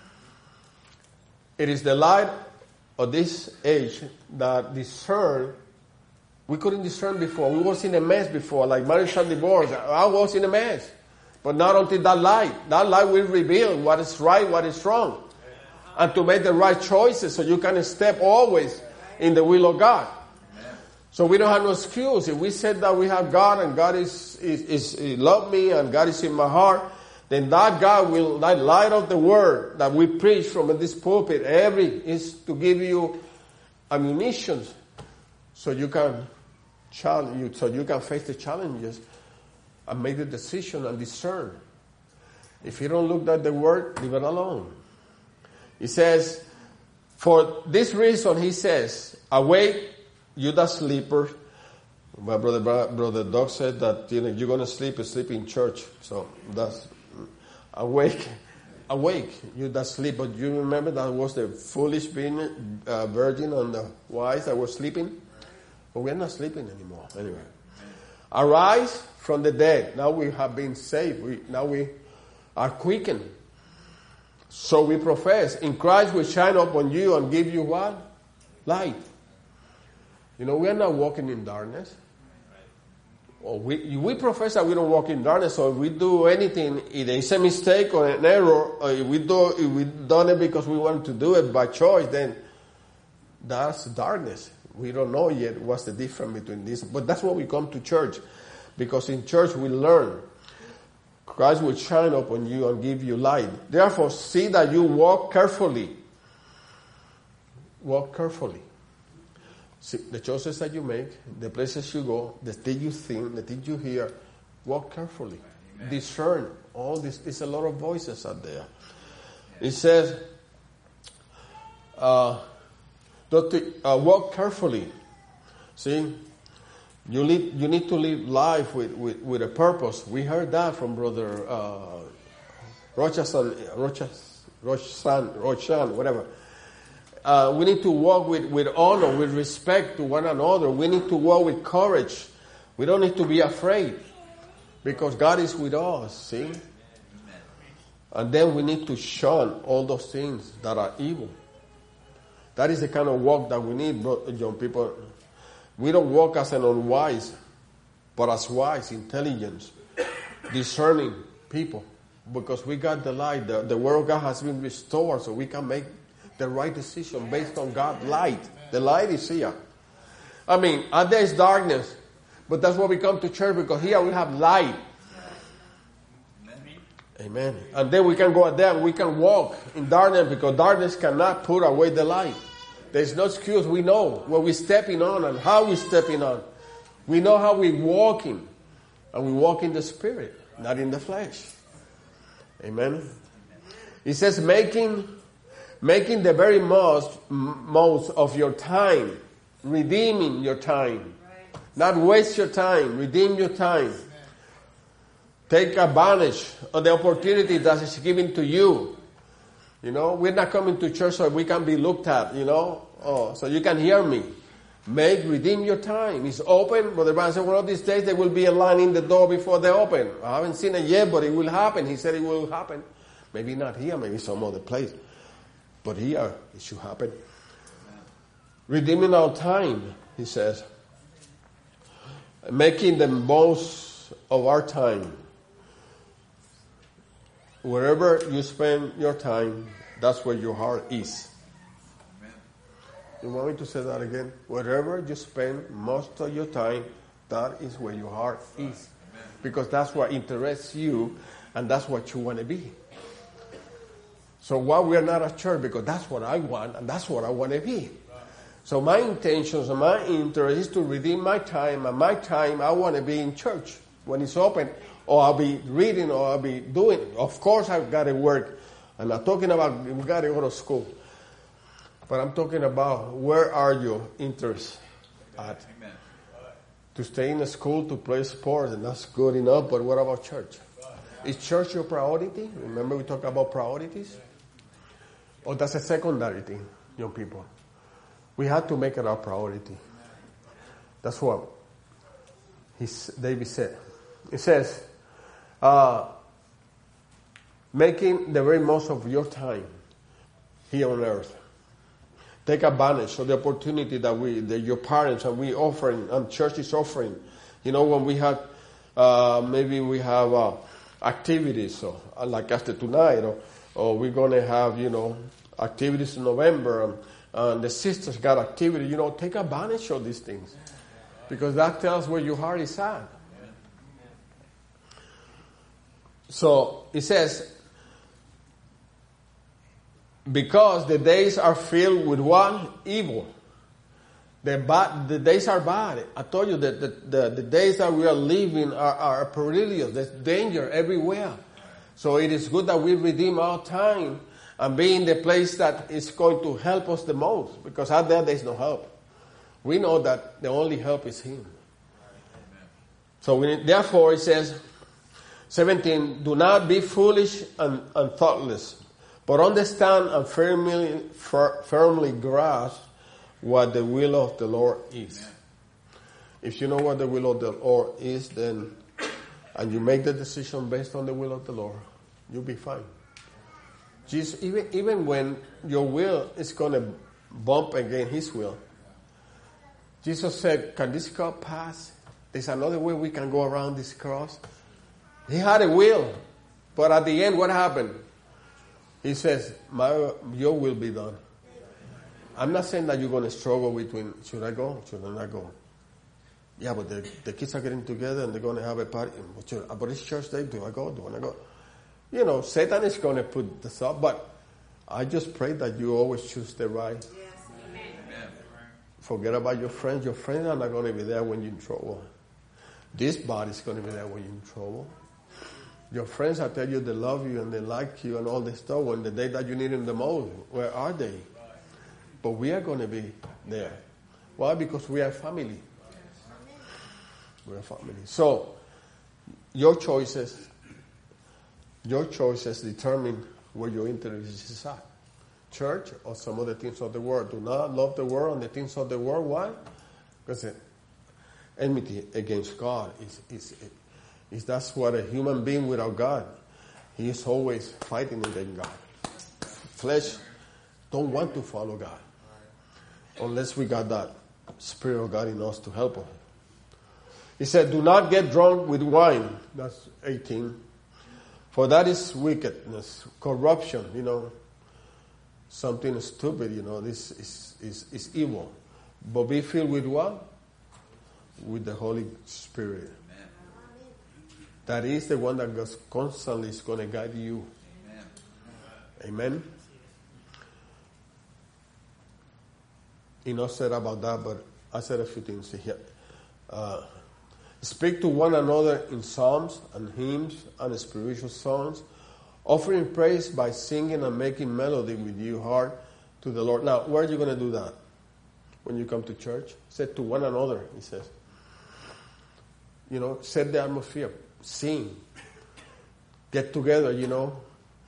It is the light of this age that discern. We couldn't discern before. We was in a mess before, like marriage and divorce. I was in a mess. But not until that light. That light will reveal what is right, what is wrong. And to make the right choices so you can step always in the will of God. So we don't have no excuse. If we said that we have God and God is, is, is, is love me and God is in my heart, then that God will, that light of the word that we preach from this pulpit every is to give you ammunition so you can challenge you, so you can face the challenges and make the decision and discern. If you don't look at the word, leave it alone. He says, for this reason, he says, awake, you that sleeper. My brother, brother Doug said that, you know, you're going to sleep, sleep in church. So that's, awake, awake, you that sleep. But you remember that was the foolish being, uh, virgin and the wise that were sleeping? But we're not sleeping anymore. Anyway. Arise from the dead. Now we have been saved. We, now we are quickened. So we profess, in Christ will shine upon you and give you what? Light. You know, we are not walking in darkness. Well, we, we profess that we don't walk in darkness, so if we do anything, either it's a mistake or an error, or if we do, if we done it because we want to do it by choice, then that's darkness. We don't know yet what's the difference between this. But that's why we come to church. Because in church we learn. Christ will shine upon you and give you light. Therefore, see that you walk carefully. Walk carefully. See, the choices that you make, the places you go, the things you think, the things you hear, walk carefully. Amen. Discern. All this, there's a lot of voices out there. It says, uh, uh, walk carefully. See, you need, you need to live life with, with, with a purpose. We heard that from Brother uh, Rochasan, Rochas, Rochan, Rochan, whatever. Uh, we need to walk with, with honor, with respect to one another. We need to walk with courage. We don't need to be afraid because God is with us, see? And then we need to shun all those things that are evil. That is the kind of walk that we need, young people. We don't walk as an unwise, but as wise, intelligent, discerning people. Because we got the light. The, the word of God has been restored so we can make the right decision based on God's light. The light is here. I mean, out there is darkness, but that's why we come to church, because here we have light. Amen. And then we can go out there and we can walk in darkness, because darkness cannot put away the light. There's no excuse. We know what we're stepping on and how we're stepping on. We know how we're walking. And we walk in the spirit, not in the flesh. Amen. He says making making the very most most of your time, redeeming your time. Not waste your time, redeem your time. Take advantage of the opportunity that is given to you. You know, we're not coming to church so we can be looked at, you know, oh, so you can hear me. Make, redeem your time. It's open, but the Bible said one of these days there will be a line in the door before they open. I haven't seen it yet, but it will happen. He said it will happen. Maybe not here, maybe some other place. But here, it should happen. Redeeming our time, he says. Making the most of our time. Wherever you spend your time, that's where your heart is. Amen. You want me to say that again? Wherever you spend most of your time, that is where your heart is. Amen. Because that's what interests you, and that's what you want to be. So why we are not at church? Because that's what I want, and that's what I want to be. So my intentions and my interest is to redeem my time, and my time I want to be in church when it's open. Or I'll be reading, or I'll be doing. Of course, I've got to work. I'm not talking about we got to go to school, but I'm talking about where are your interests at? Amen. To stay in the school, to play sports, and that's good enough. But what about church? Is church your priority? Remember we talked about priorities, or that's a secondary thing? young people. We have to make it our priority. That's what he's, David said. It says, uh, making the very most of your time here on earth. Take advantage of the opportunity that we, that your parents and we offering, and church is offering. You know, when we have, uh, maybe we have uh, activities, so, uh, like after tonight, or, or we're going to have, you know, activities in November, and, and the sisters got activity. You know, take advantage of these things, because that tells where your heart is at. So it says, because the days are filled with what? Evil. The bad, the days are bad. I told you that the, the, the days that we are living are, are perilous. There's danger everywhere. So it is good that we redeem our time and be in the place that is going to help us the most. Because out there, there's no help. We know that the only help is Him. So we, therefore, it says, seventeen, do not be foolish and, and thoughtless, but understand and firmly, fir, firmly grasp what the will of the Lord is. Amen. If you know what the will of the Lord is, then, and you make the decision based on the will of the Lord, you'll be fine. Jesus, even, even when your will is going to bump against His will, Jesus said, can this cup pass? There's another way we can go around this cross. He had a will, but at the end, what happened? He says, My, your will be done. I'm not saying that you're going to struggle between, should I go, should I not go? Yeah, but the, the kids are getting together and they're going to have a party. But, should, but it's church day, do I go, do I not go? You know, Satan is going to put this up, but I just pray that you always choose the right. Yes, amen. Forget about your friends. Your friends are not going to be there when you're in trouble. This body's going to be there when you're in trouble. Your friends, I tell you, they love you and they like you and all this stuff. When the day that you need them the most, where are they? But we are going to be there. Why? Because we are family. We are family. So, your choices, your choices determine where your interest is at. Church or some of the things of the world. Do not love the world and the things of the world. Why? Because enmity against God is is. Is that's what a human being without God, he is always fighting against God. Flesh don't want to follow God unless we got that Spirit of God in us to help us. He said, do not get drunk with wine. That's eighteen. For that is wickedness, corruption, you know, something stupid, you know, this is, is, is evil. But be filled with what? With the Holy Spirit. That is the one that God's constantly is going to guide you. Amen. Amen. Enough said about that, but I said a few things here. Uh, speak to one another in psalms and hymns and spiritual songs, offering praise by singing and making melody with your heart to the Lord. Now, where are you going to do that? When you come to church? Say to one another, he says. You know, set the atmosphere. Sing. Get together, you know.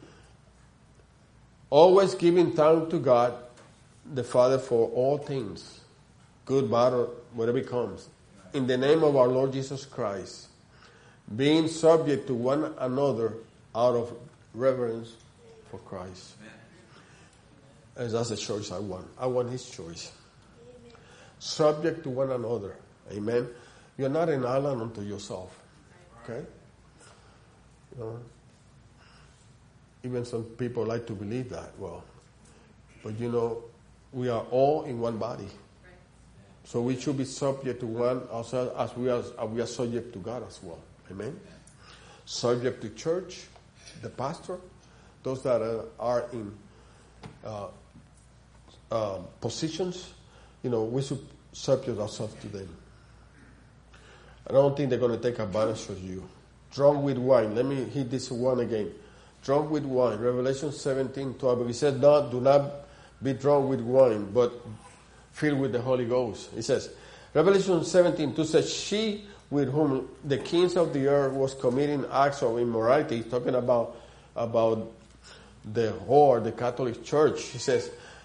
Always giving thanks to God, the Father, for all things. Good, bad, or whatever it comes. In the name of our Lord Jesus Christ. Being subject to one another out of reverence for Christ. And that's the choice I want. I want His choice. Subject to one another. Amen. You're not an island unto yourself. Okay? You know, even some people like to believe that. Well, but you know, we are all in one body. So we should be subject to one ourselves as we are, as we are subject to God as well. Amen? Subject to church, the pastor, those that are, are in uh, uh, positions, you know, we should subject ourselves to them. I don't think they're going to take advantage of you. Drunk with wine. Let me hit this one again. Drunk with wine. Revelation seventeen twelve. He said, no, do not be drunk with wine, but filled with the Holy Ghost. He says, Revelation seventeen two says, she with whom the kings of the earth was committing acts of immorality. He's talking about, about the whore, the Catholic Church. He says,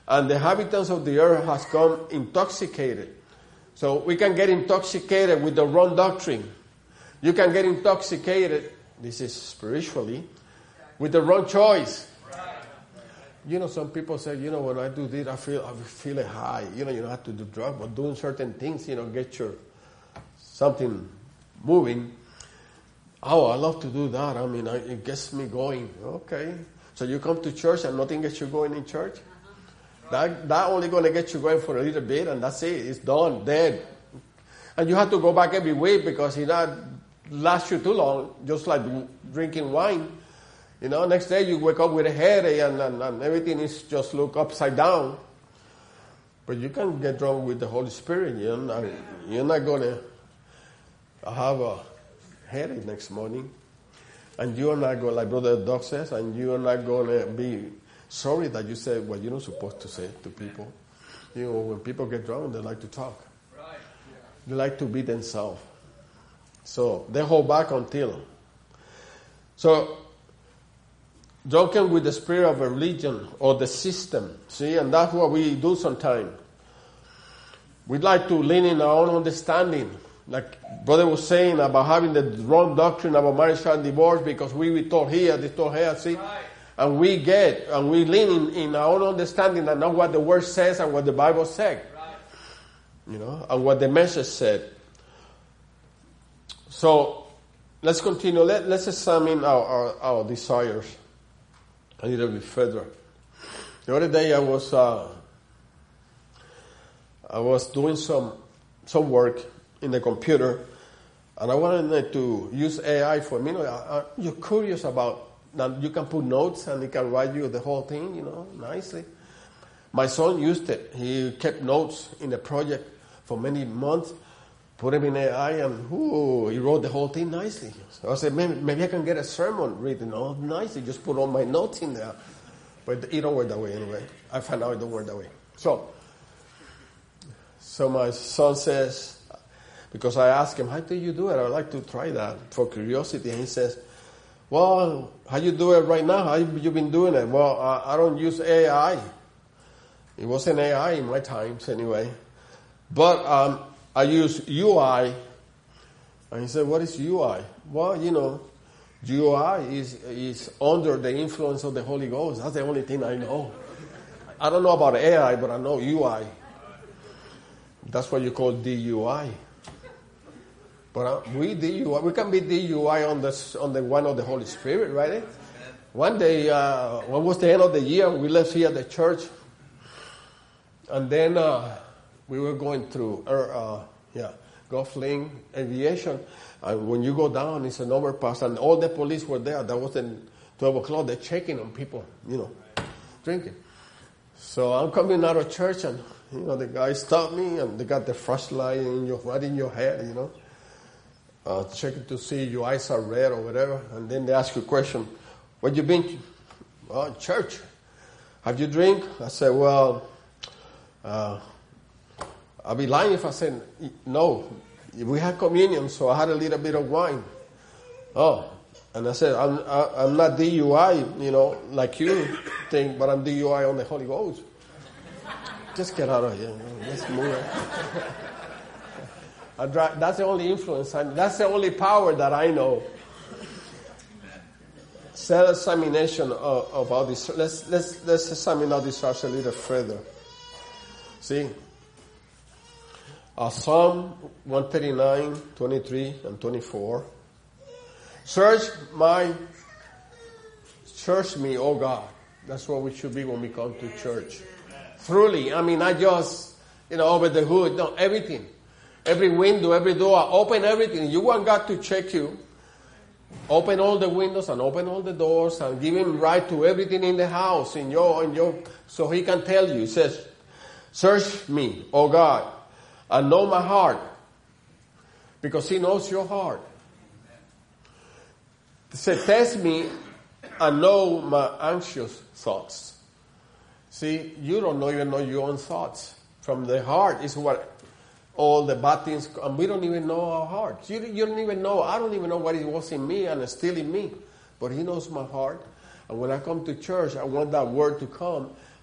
And the inhabitants of the earth has come intoxicated. So we can get intoxicated with the wrong doctrine. You can get intoxicated, this is spiritually, with the wrong choice. You know, some people say, you know, when I do this, I feel I feel a high. You know, you don't have to do drugs, but doing certain things, you know, get your something moving. Oh, I love to do that. I mean, I, it gets me going. Okay. So you come to church and nothing gets you going in church? That that only going to get you going for a little bit, and that's it. It's done, dead. And you have to go back every week because it not lasts you too long, just like drinking wine. You know, next day you wake up with a headache and, and, and everything is just look upside down. But you can get drunk with the Holy Spirit. You're not, you're not going to have a headache next morning. And you're not going, like Brother Doug says, and you're not going to be sorry that you said what you're not supposed to say to people. You know, when people get drunk, they like to talk. Right. Yeah. They like to be themselves. So they hold back until. So, drunken with the spirit of a religion or the system. See, and that's what we do sometimes. We like to lean in our own understanding. Like Brother was saying about having the wrong doctrine about marriage and divorce because we were told here, they told here, see? Right. And we get, and we lean in, in our own understanding and not what the Word says and what the Bible said. Right. You know, and what the message said. So, let's continue. Let, let's examine our, our, our desires a little bit further. The other day I was, uh, I was doing some, some work in the computer, and I wanted to use A I for me. You know, I, I, you're curious about that you can put notes and it can write you the whole thing, you know, nicely. My son used it. He kept notes in the project for many months, put them in A I, and ooh, he wrote the whole thing nicely. So I said, maybe, maybe I can get a sermon written all nicely, just put all my notes in there. But it don't work that way anyway. I found out it don't work that way. So, so my son says, because I asked him, how do you do it? I would like to try that for curiosity. And he says, well, how you do it right now? How you been doing it? Well, I, I don't use A I. It wasn't A I in my times anyway. But um, I use U I. And he said, what is U I? Well, you know, U I is, is under the influence of the Holy Ghost. That's the only thing I know. I don't know about A I, but I know U I. That's what you call D U I. But uh, we D U I, we can be D U I on the on the one of the Holy Spirit, right? One day, uh, when was the end of the year, we left here at the church, and then uh, we were going through, uh, yeah, Gulflink Aviation, and when you go down, it's an overpass, and all the police were there. That was in twelve o'clock. They're checking on people, you know, drinking. So I'm coming out of church, and you know the guy stopped me, and they got the flashlight in your right in your head, you know. Uh, checking to see your eyes are red or whatever, and then they ask you a question. Where you been? Oh, church. Have you drink? I said, well, uh, I'll be lying if I said no. We had communion, so I had a little bit of wine. Oh, and I said, I'm I'm not D U I, you know, like you think, but I'm D U I on the Holy Ghost. Just get out of here. Let's move. I drive, that's the only influence. I, that's the only power that I know. Self-examination of, of all this. Let's let's let's examine all this a little further. See, uh, Psalm one thirty-nine, twenty-three, and twenty-four. Search my, search me, oh God. That's what we should be when we come to church. Truly, I mean, not just you know over the hood. No, everything. Every window, every door, open everything. You want God to check you. Open all the windows and open all the doors and give Him right to everything in the house, in your, in your, so He can tell you. He says, search me, O God, and know my heart, because He knows your heart. He said, test me and know my anxious thoughts. See, you don't know, even know your own thoughts. From the heart is what all the bad things, and we don't even know our hearts. You, you don't even know, I don't even know what it was in me and still in me. But He knows my heart. And when I come to church, I want that word to come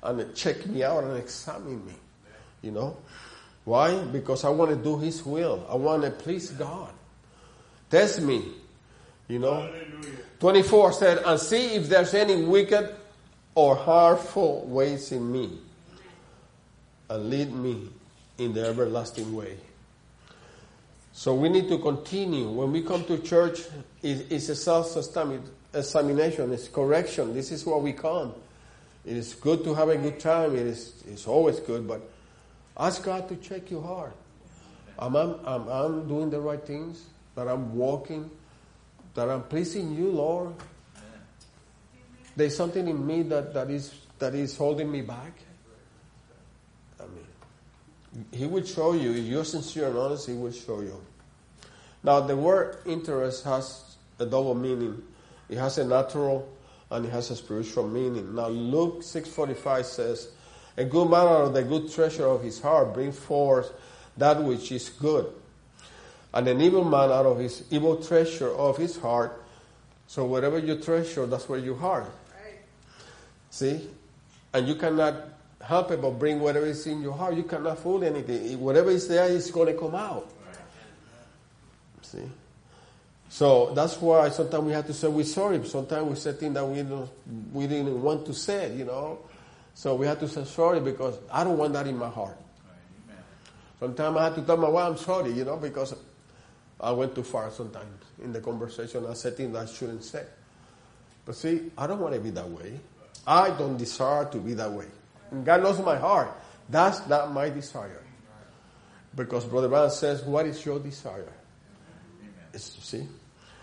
and check me out and examine me. You know? Why? Because I want to do His will. I want to please God. Test me. You know? Hallelujah. twenty-four said, and see if there's any wicked or harmful ways in me, and lead me in the everlasting way. So we need to continue. When we come to church, it's a self-examination, it's correction. This is what we come. It is good to have a good time. It is it's always good, but ask God to check your heart. Am I am I'm doing the right things? That I'm walking? That I'm pleasing you, Lord? There's something in me that, that is that is holding me back. I mean, He will show you. If you're sincere and honest, He will show you. Now, the word interest has a double meaning. It has a natural and it has a spiritual meaning. Now, Luke six forty-five says, a good man out of the good treasure of his heart brings forth that which is good. And an evil man out of his evil treasure of his heart. So whatever you treasure, that's where your heart. Right. See? And you cannot help it but bring whatever is in your heart. You cannot fool anything. Whatever is there is going to come out. Right. See? So that's why sometimes we have to say we're sorry. Sometimes we say things that we don't, we didn't want to say, you know. So we have to say sorry because I don't want that in my heart. Right. Sometimes I have to tell my wife I'm sorry, you know, because I went too far sometimes in the conversation. I said things I shouldn't say. But see, I don't want to be that way. I don't desire to be that way. And God knows my heart. That's not my desire. Because Brother Brown says, what is your desire? It's, see? It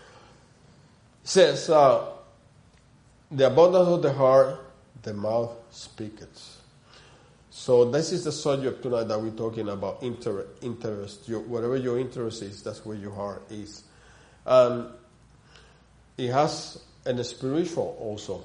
says, uh, the abundance of the heart, the mouth speaketh. So this is the subject tonight that we're talking about, inter- interest. Your, whatever your interest is, that's where your heart is. And it has a spiritual also.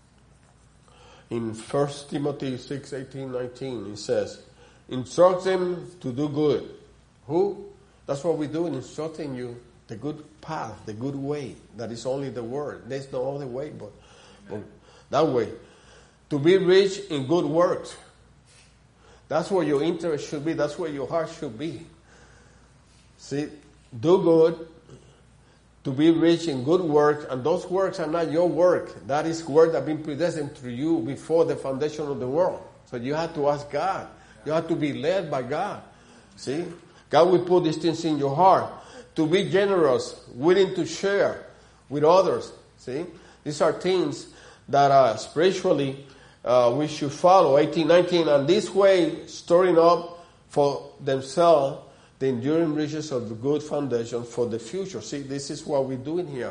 In First Timothy six, eighteen, nineteen, it says, instruct them to do good. Who? That's what we do, instructing you the good path, the good way. That is only the word. There's no other way but, but that way. To be rich in good works. That's where your interest should be. That's where your heart should be. See, do good, to be rich in good works, and those works are not your work. That is work that has been predestined through you before the foundation of the world. So you have to ask God. You have to be led by God. See, God will put these things in your heart. To be generous, willing to share with others. See, these are things that are spiritually Uh, we should follow. eighteen, nineteen, and this way storing up for themselves the enduring riches of the good foundation for the future. See, this is what we're doing here.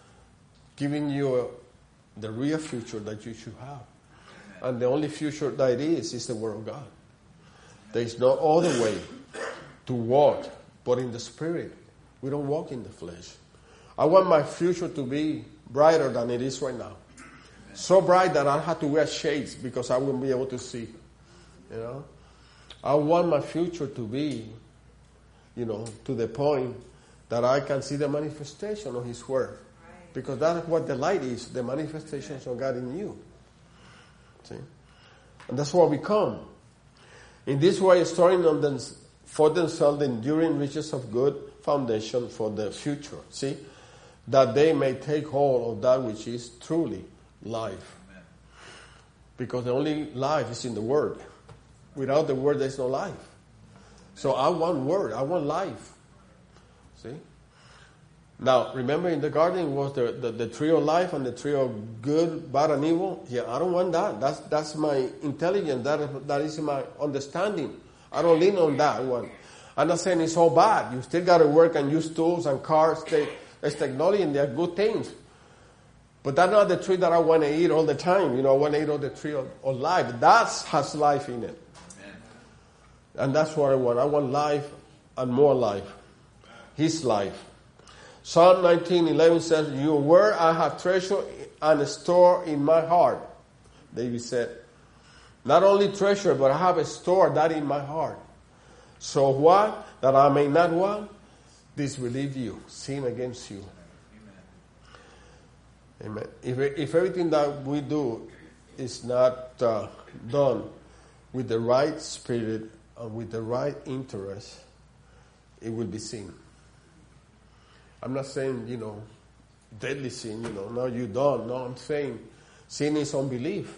Giving you a, the real future that you should have. And the only future that it is, is the Word of God. There is no other way to walk but in the Spirit. We don't walk in the flesh. I want my future to be brighter than it is right now. So bright that I have to wear shades because I won't be able to see. You know, I want my future to be, you know, to the point that I can see the manifestation of His Word. Because that's what the light is, the manifestations of God in you. See? And that's what we come. In this way, storing on them, for themselves the enduring riches of good foundation for the future. See? That they may take hold of that which is truly life. Amen. Because the only life is in the Word. Without the Word, there's no life. So I want Word. I want life. See? Now, remember in the garden was the, the, the tree of life and the tree of good, bad, and evil? Yeah, I don't want that. That's that's my intelligence. That, that is my understanding. I don't lean on that one. I'm not saying it's all bad. You still got to work and use tools and cars. They, there's technology and they're good things. But that's not the tree that I want to eat all the time. You know, I want to eat all the tree of, of life. That has life in it. Amen. And that's what I want. I want life and more life. His life. Psalm nineteen eleven says, your word I have treasured and stored in my heart. David said, not only treasure, but I have stored that in my heart. So what? That I may not what? Disbelieve you, sin against you. Amen. If if everything that we do is not uh, done with the right spirit and with the right interest, it will be sin. I'm not saying, you know, deadly sin, you know, no, you don't. No, I'm saying sin is unbelief.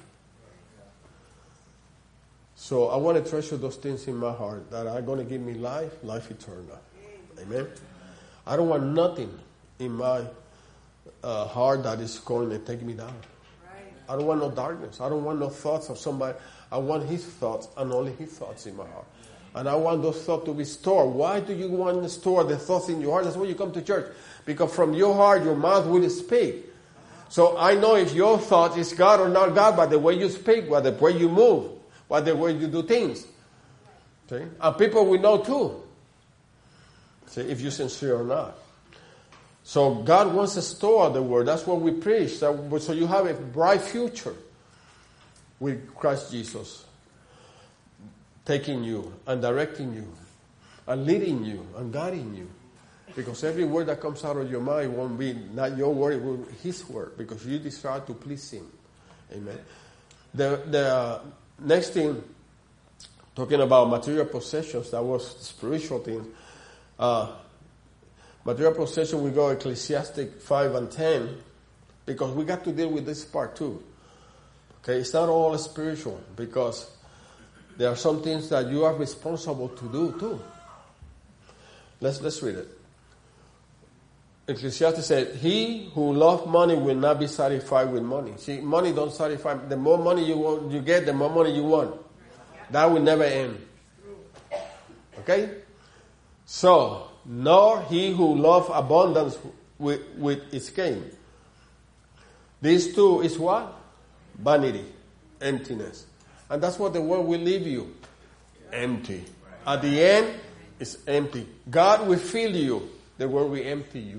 So I want to treasure those things in my heart that are going to give me life, life eternal. Amen. I don't want nothing in my uh, heart that is going to take me down. I don't want no darkness. I don't want no thoughts of somebody. I want his thoughts and only his thoughts in my heart. And I want those thoughts to be stored. Why do you want to store the thoughts in your heart? That's why you come to church. Because from your heart, your mouth will speak. So I know if your thought is God or not God by the way you speak, by the way you move, by the way you do things. See? And people will know too. See, if you're sincere or not. So God wants to store the word. That's what we preach. So you have a bright future with Christ Jesus taking you and directing you and leading you and guiding you. Because every word that comes out of your mind won't be not your word, it will be his word. Because you desire to please him. Amen. The, the uh, next thing, talking about material possessions, that was spiritual things. Uh, material possession, we go Ecclesiastic five and ten, because we got to deal with this part too. Okay, it's not all spiritual, because there are some things that you are responsible to do too. Let's let's read it. Ecclesiastes said, "He who loves money will not be satisfied with money." See, money don't satisfy. The more money you want, you get, the more money you want. That will never end. Okay? So, nor he who loves abundance with, with its gain. These two is what? Vanity, emptiness. And that's what the world will leave you. Empty. At the end, it's empty. God will fill you. The world will empty you.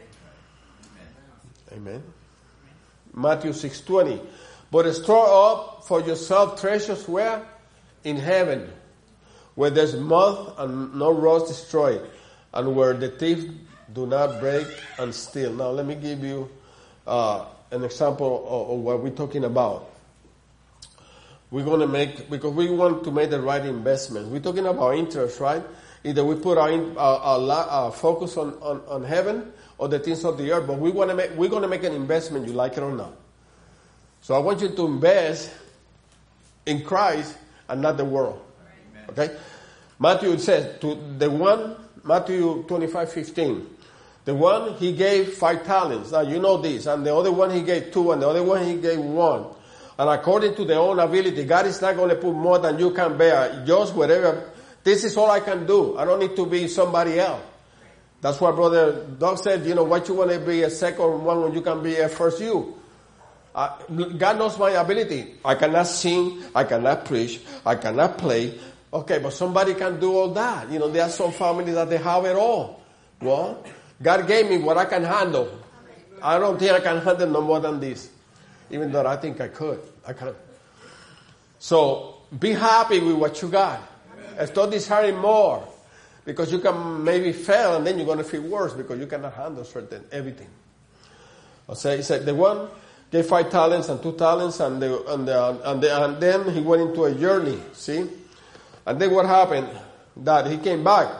Amen. Matthew six twenty. But store up for yourself treasures where? In heaven, where there's moth and no rust destroy, and where the thief do not break and steal. Now let me give you uh, an example of, of what we're talking about. We're going to make, because we want to make the right investment. We're talking about interest, right? Either we put our, in, our, our, our focus on, on, on heaven or the things of the earth, but we want to make, we're going to make an investment, you like it or not. So I want you to invest in Christ and not the world. Okay? Matthew says to the one, Matthew twenty-five fifteen, the one he gave five talents. Now you know this. And the other one he gave two, and the other one he gave one. And according to their own ability, God is not going to put more than you can bear. Just whatever. This is all I can do. I don't need to be somebody else. That's why Brother Doug said, you know, what you want to be a second one when you can be a first you. Uh, God knows my ability. I cannot sing. I cannot preach. I cannot play. Okay, but somebody can do all that. You know, there are some families that they have it all. Well, God gave me what I can handle. I don't think I can handle no more than this. Even though I think I could. I can. So, be happy with what you got. And start desiring more. Because you can maybe fail and then you're going to feel worse because you cannot handle certain everything. I say, he said, the one gave five talents and two talents and, the, and, the, and, the, and then he went into a journey. See? And then what happened? That he came back.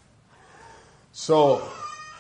So,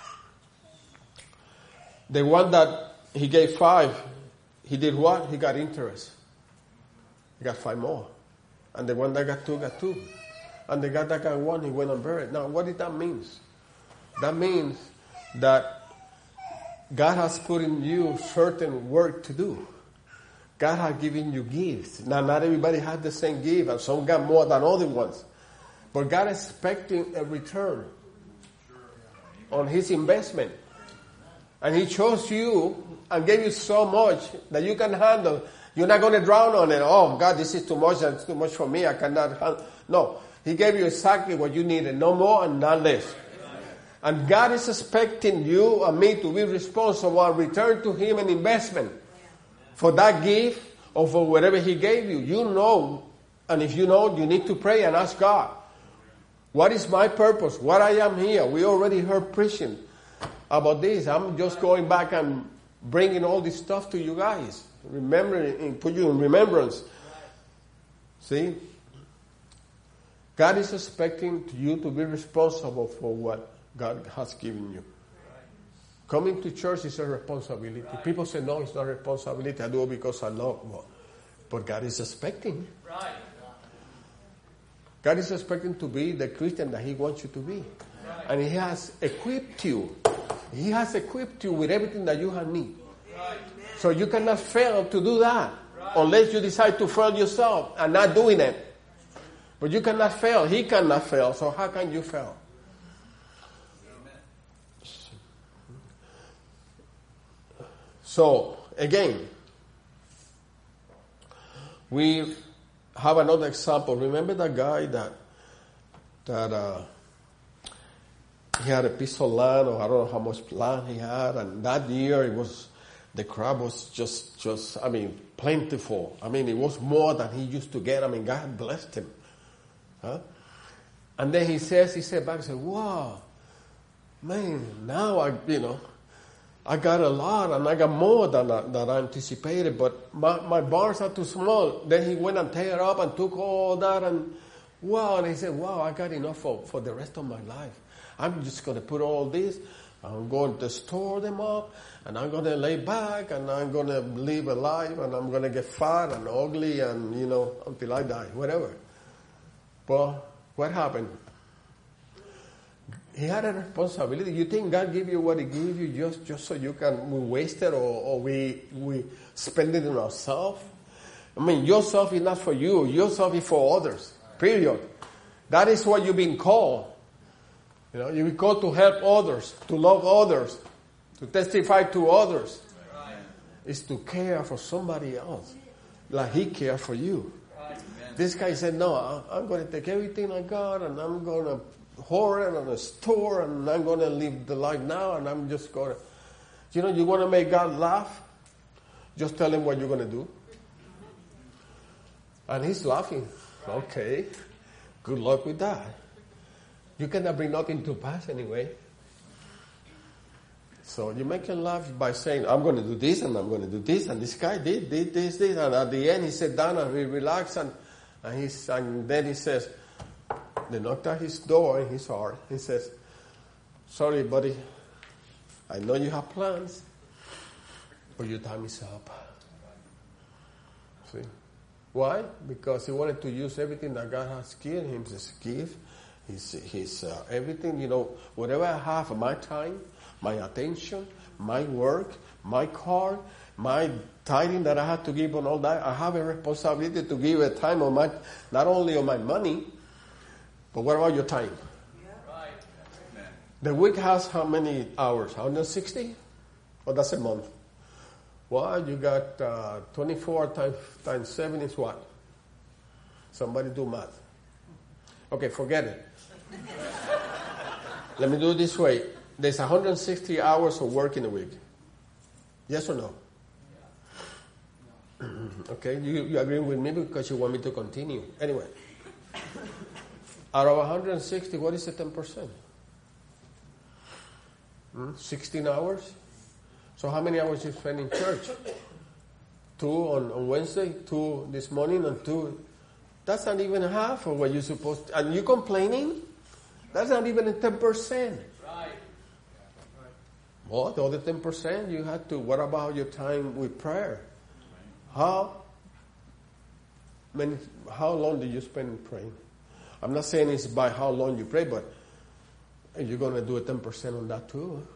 the one that he gave five, he did what? He got interest. He got five more. And the one that got two, got two. And the guy that got one, he went and buried. Now, what did that mean? That means that God has put in you certain work to do. God has given you gifts. Now, not everybody has the same gift, and some got more than other ones. But God is expecting a return on his investment. And he chose you and gave you so much that you can handle. You're not going to drown on it. Oh, God, this is too much. That's too much for me. I cannot handle. No. He gave you exactly what you needed. No more and not less. And God is expecting you and me to be responsible and return to him an investment for that gift or for whatever he gave you. You know, and if you know, you need to pray and ask God, what is my purpose? What I am here? We already heard preaching about this. I'm just going back and bringing all this stuff to you guys. remembering, put you in remembrance. See? God is expecting you to be responsible for what God has given you. Coming to church is a responsibility. People say, no, it's not a responsibility. I do it because I love. Well, but God is expecting. God is expecting to be the Christian that He wants you to be. And He has equipped you. He has equipped you with everything that you have need. So you cannot fail to do that unless you decide to fail yourself and not doing it. But you cannot fail. He cannot fail. So how can you fail? So, again, we have another example. Remember that guy that that uh, he had a piece of land, or I don't know how much land he had, and that year it was the crop was just just I mean plentiful. I mean it was more than he used to get. I mean God blessed him. Huh? And then he says, he said back, he said, wow, man, now I, you know, I got a lot and I got more than I, than I anticipated, but my, my barns are too small. Then he went and tear up and took all that and wow, and he said, wow, I got enough for, for the rest of my life. I'm just going to put all this, I'm going to store them up, and I'm going to lay back, and I'm going to live a life, and I'm going to get fat and ugly and, you know, until I die, whatever. But what happened? He had a responsibility. You think God gave you what He gave you just, just so you can we waste it or, or we we spend it on ourselves? I mean, yourself is not for you. Yourself is for others. Period. That is what you've been called. You know, you've been called to help others, to love others, to testify to others. Right. It's to care for somebody else, like He cared for you. This guy said, no, I'm going to take everything I got and I'm going to hoard it and store and I'm going to live the life now and I'm just going to... You know, you want to make God laugh? Just tell Him what you're going to do. And He's laughing. Okay, good luck with that. You cannot bring nothing to pass anyway. So you make Him laugh by saying, I'm going to do this and I'm going to do this. And this guy did, did this, this. And at the end he sat down and he relaxed and And, he's, and then he says, they knocked at his door in his heart. He says, sorry, buddy, I know you have plans, but your time is up. See? Why? Because he wanted to use everything that God has given him, his gift, his, his uh, everything, you know, whatever I have, my time, my attention, my work, my car, my tithing that I have to give on all that, I have a responsibility to give a time on my, not only on my money, but what about your time? Yeah. Right. The week has how many hours? one hundred sixty? Well, that's a month. Well, you got uh, twenty-four times, times seven is what? Somebody do math. Okay, forget it. Let me do it this way. There's one hundred sixty hours of work in a week. Yes or no? Okay, you, you agree with me because you want me to continue. Anyway, out of one hundred sixty, what is the ten percent? Hmm? sixteen hours? So how many hours you spend in church? Two on, on Wednesday, two this morning, and two. That's not even half of what you're supposed to. And you complaining? That's not even a ten percent. Right. Well, the other ten percent you had to, what about your time with prayer? How many, how long do you spend praying? I'm not saying it's by how long you pray, but you're going to do a ten percent on that too.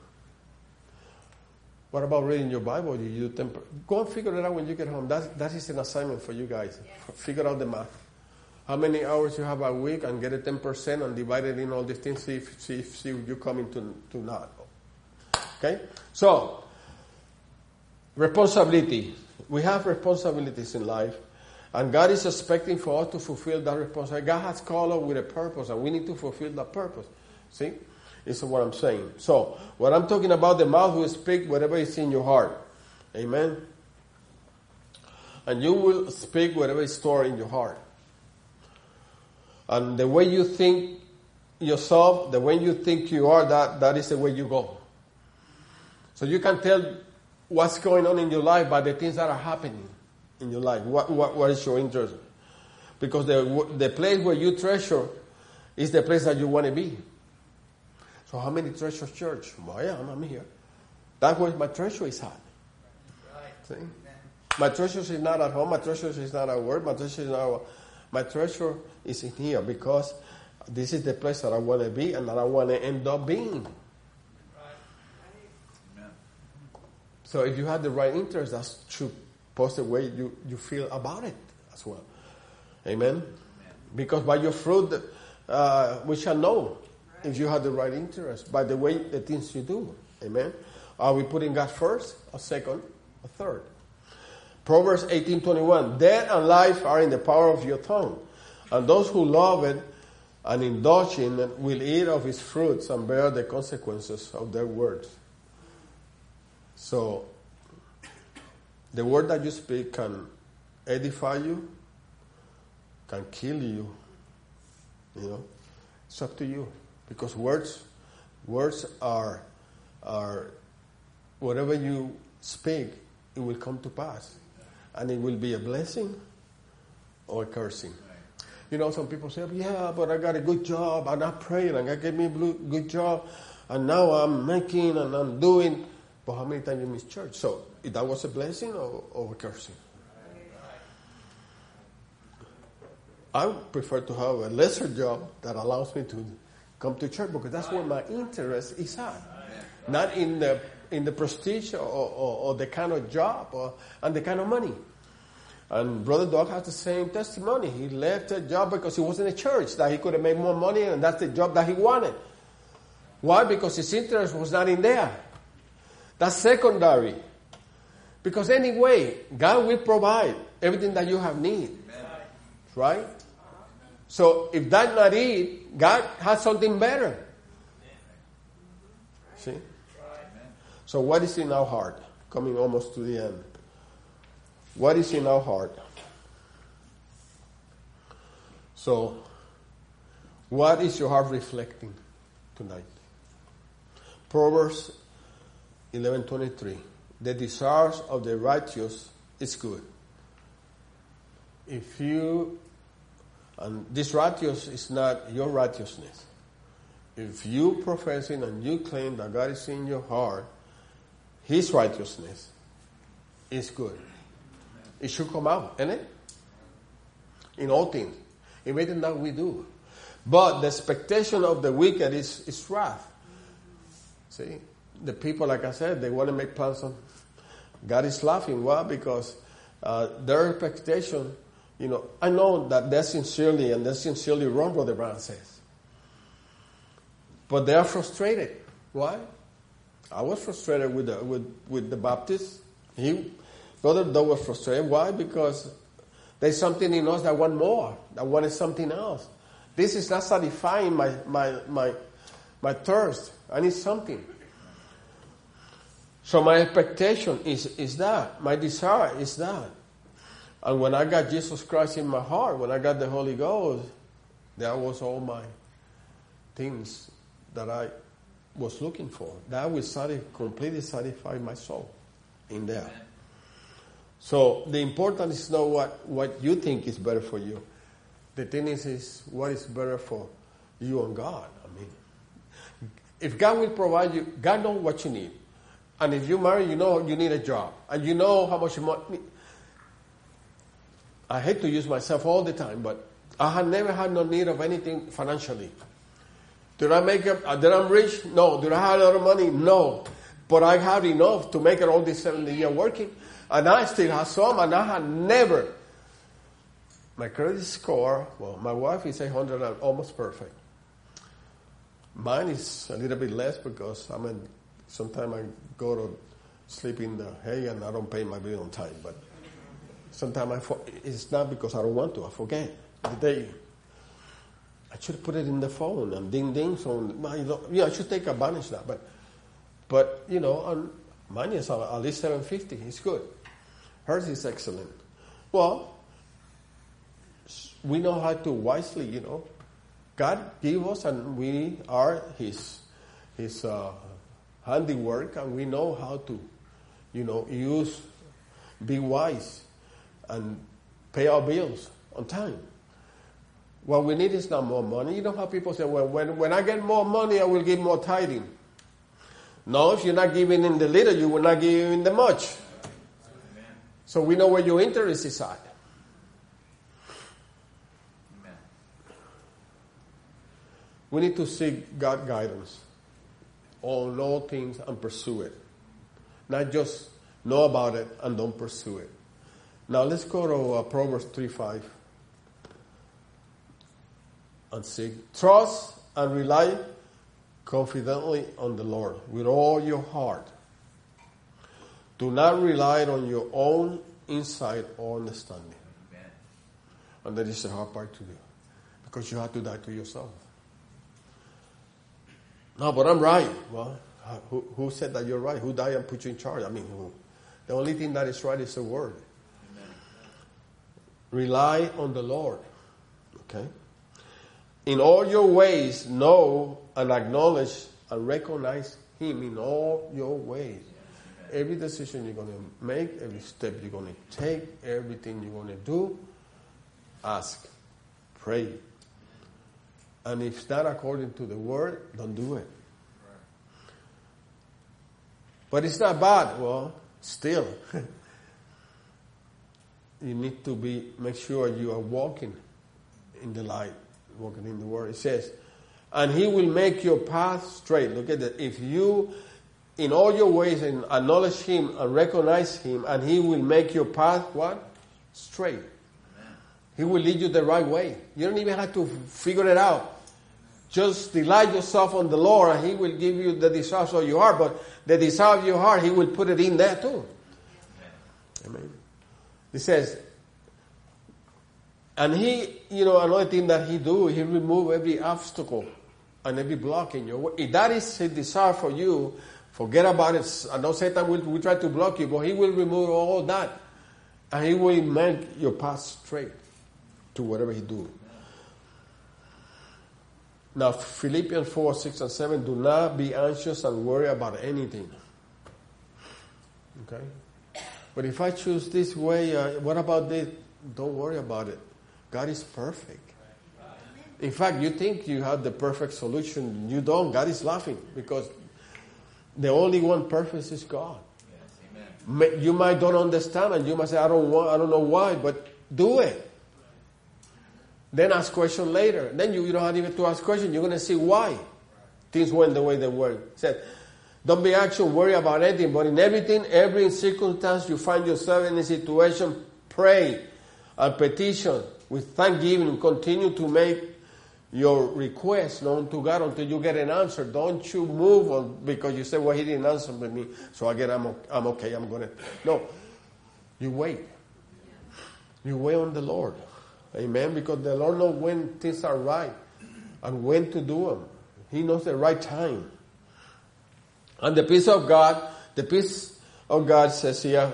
What about reading your Bible? You do ten percent. Go and figure it out when you get home. That, that is an assignment for you guys. Yes. Figure out the math. How many hours you have a week and get a ten percent and divide it in all these things. See if, see if, see if you're coming to, to not. Okay? So, responsibility. We have responsibilities in life, and God is expecting for us to fulfill that responsibility. God has called us with a purpose, and we need to fulfill that purpose. See? This is what I'm saying. So, what I'm talking about, the mouth will speak whatever is in your heart. Amen? And you will speak whatever is stored in your heart. And the way you think yourself, the way you think you are, that, that is the way you go. So you can tell what's going on in your life, but the things that are happening in your life. What, what, what is your interest? Because the, the place where you treasure is the place that you want to be. So how many treasures church? Well, yeah, I'm here. That's where my treasure is at. Right. See? My treasure is not at home. My treasure is not at work. My treasure is not. My treasure is in here because this is the place that I want to be and that I want to end up being. Right. So if you have the right interest, that should post the way you, you feel about it as well. Amen? Amen. Because by your fruit, uh, we shall know if you have the right interest by the way the things you do. Amen? Are we putting God first, or second, or third? Proverbs eighteen twenty-one. Death and life are in the power of your tongue, and those who love it and indulge in it will eat of its fruits and bear the consequences of their words. So, the word that you speak can edify you, can kill you. You know, it's up to you, because words, words are, are, whatever you speak, it will come to pass. And it will be a blessing or a cursing. You know, some people say, yeah, but I got a good job, and I prayed, and God gave me a good job, and now I'm making, and I'm doing. But how many times you miss church? So, if that was a blessing or, or a cursing? I prefer to have a lesser job that allows me to come to church, because that's where my interest is at. Not in the in the prestige or, or, or the kind of job or, and the kind of money. And Brother Doug has the same testimony. He left a job because he was in a church that he could have made more money, and that's the job that he wanted. Why? Because his interest was not in there. That's secondary. Because anyway, God will provide everything that you have need. Right? So if that's not it, God has something better. See? So what is in our heart? Coming almost to the end. What is in our heart? So, what is your heart reflecting tonight? Proverbs eleven twenty-three. The desires of the righteous is good. If you, and this righteous is not your righteousness. If you professing and you claim that God is in your heart, His righteousness is good. It should come out, isn't it? In all things. Everything that we do. But the expectation of the wicked is, is wrath. See? The people, like I said, they want to make plans on. God is laughing. Why? Because uh, their expectation, you know, I know that they're sincerely, and they're sincerely wrong, Brother Brown says. But they are frustrated. Why? I was frustrated with the, with, with the Baptists. He, Brother Doug was frustrated. Why? Because there's something in us that want more, that wanted something else. This is not satisfying my my my my thirst. I need something. So my expectation is, is that. My desire is that. And when I got Jesus Christ in my heart, when I got the Holy Ghost, that was all my things that I was looking for. That will satisfy, completely satisfy my soul in there. So the important is not what, what you think is better for you. The thing is, is what is better for you and God. I mean, if God will provide you, God knows what you need. And if you marry, you know you need a job. And you know how much money. I hate to use myself all the time, but I have never had no need of anything financially. Did I make it? Did I rich? No. Did I have a lot of money? No. But I had enough to make it all these seventy years working. And I still have some, and I had never. My credit score, well, my wife is eight hundred and almost perfect. Mine is a little bit less because I mean, sometimes I go to sleep in the hay and I don't pay my bill on time. But sometimes I for, it's not because I don't want to. I forget the day. I should put it in the phone and ding ding. So my, yeah, I should take advantage of that. But but you know, on, mine is at least seven fifty. It's good. Hers is excellent. Well, we know how to wisely, you know. God gave us, and we are His His uh, handiwork, and we know how to You know, use, be wise, and pay our bills on time. What we need is not more money. You know how people say, well, when, when I get more money, I will give more tithing. No, if you're not giving in the little, you will not give in the much. Amen. So we know where your interest is at. Amen. We need to seek God guidance on all things and pursue it. Not just know about it and don't pursue it. Now let's go to uh, Proverbs three five. And seek, trust and rely confidently on the Lord with all your heart. Do not rely on your own insight or understanding. Amen. And that is the hard part to do, because you have to die to yourself. No, but I'm right. Well, who, who said that you're right? Who died and put you in charge? I mean, who? The only thing that is right is the word. Amen. Rely on the Lord. Okay? In all your ways, know and acknowledge and recognize Him in all your ways. Yes, every decision you're going to make, every step you're going to take, everything you're going to do, ask, pray. And if it's not according to the Word, don't do it. But it's not bad. Well, still, you need to be make sure you are walking in the light. Walking in the Word. It says, and He will make your path straight. Look at that. If you, in all your ways, and acknowledge Him and recognize Him, and He will make your path, what? Straight. Amen. He will lead you the right way. You don't even have to figure it out. Just delight yourself on the Lord, and He will give you the desires of your heart. But the desire of your heart, He will put it in there too. Amen. Amen. It says, and He, you know, another thing that He do, He remove every obstacle and every block in your way. If that is His desire for you, forget about it. I know Satan will, will try to block you, but He will remove all that. And He will make your path straight to whatever He do. Now, Philippians four, six, and seven, do not be anxious and worry about anything. Okay? But if I choose this way, uh, what about this? Don't worry about it. God is perfect. In fact, you think you have the perfect solution. You don't. God is laughing, because the only one perfect is God. Yes, amen. You might don't understand, and you might say, I don't want, I don't know why, but do it. Then ask question later. Then you, you don't have even to ask question. You're going to see why things went the way they were. It said, don't be anxious, worry about anything, but in everything, every circumstance you find yourself in a situation, pray and petition with thanksgiving. Continue to make your request known to God until you get an answer. Don't you move on because you say, well, He didn't answer me, so again I'm, I'm okay, I'm going to. No. You wait. You wait on the Lord. Amen. Because the Lord knows when things are right and when to do them. He knows the right time. And the peace of God, the peace of God says here,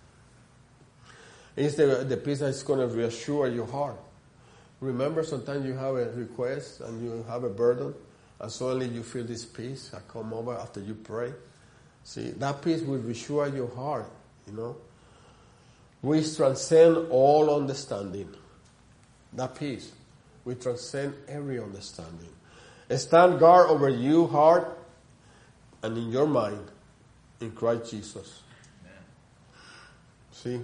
is the, the peace that's going to reassure your heart. Remember, sometimes you have a request and you have a burden, and suddenly you feel this peace that come over after you pray. See, that peace will reassure your heart, you know. We transcend all understanding. That peace. We transcend every understanding. Stand guard over your heart and in your mind in Christ Jesus. Amen. See?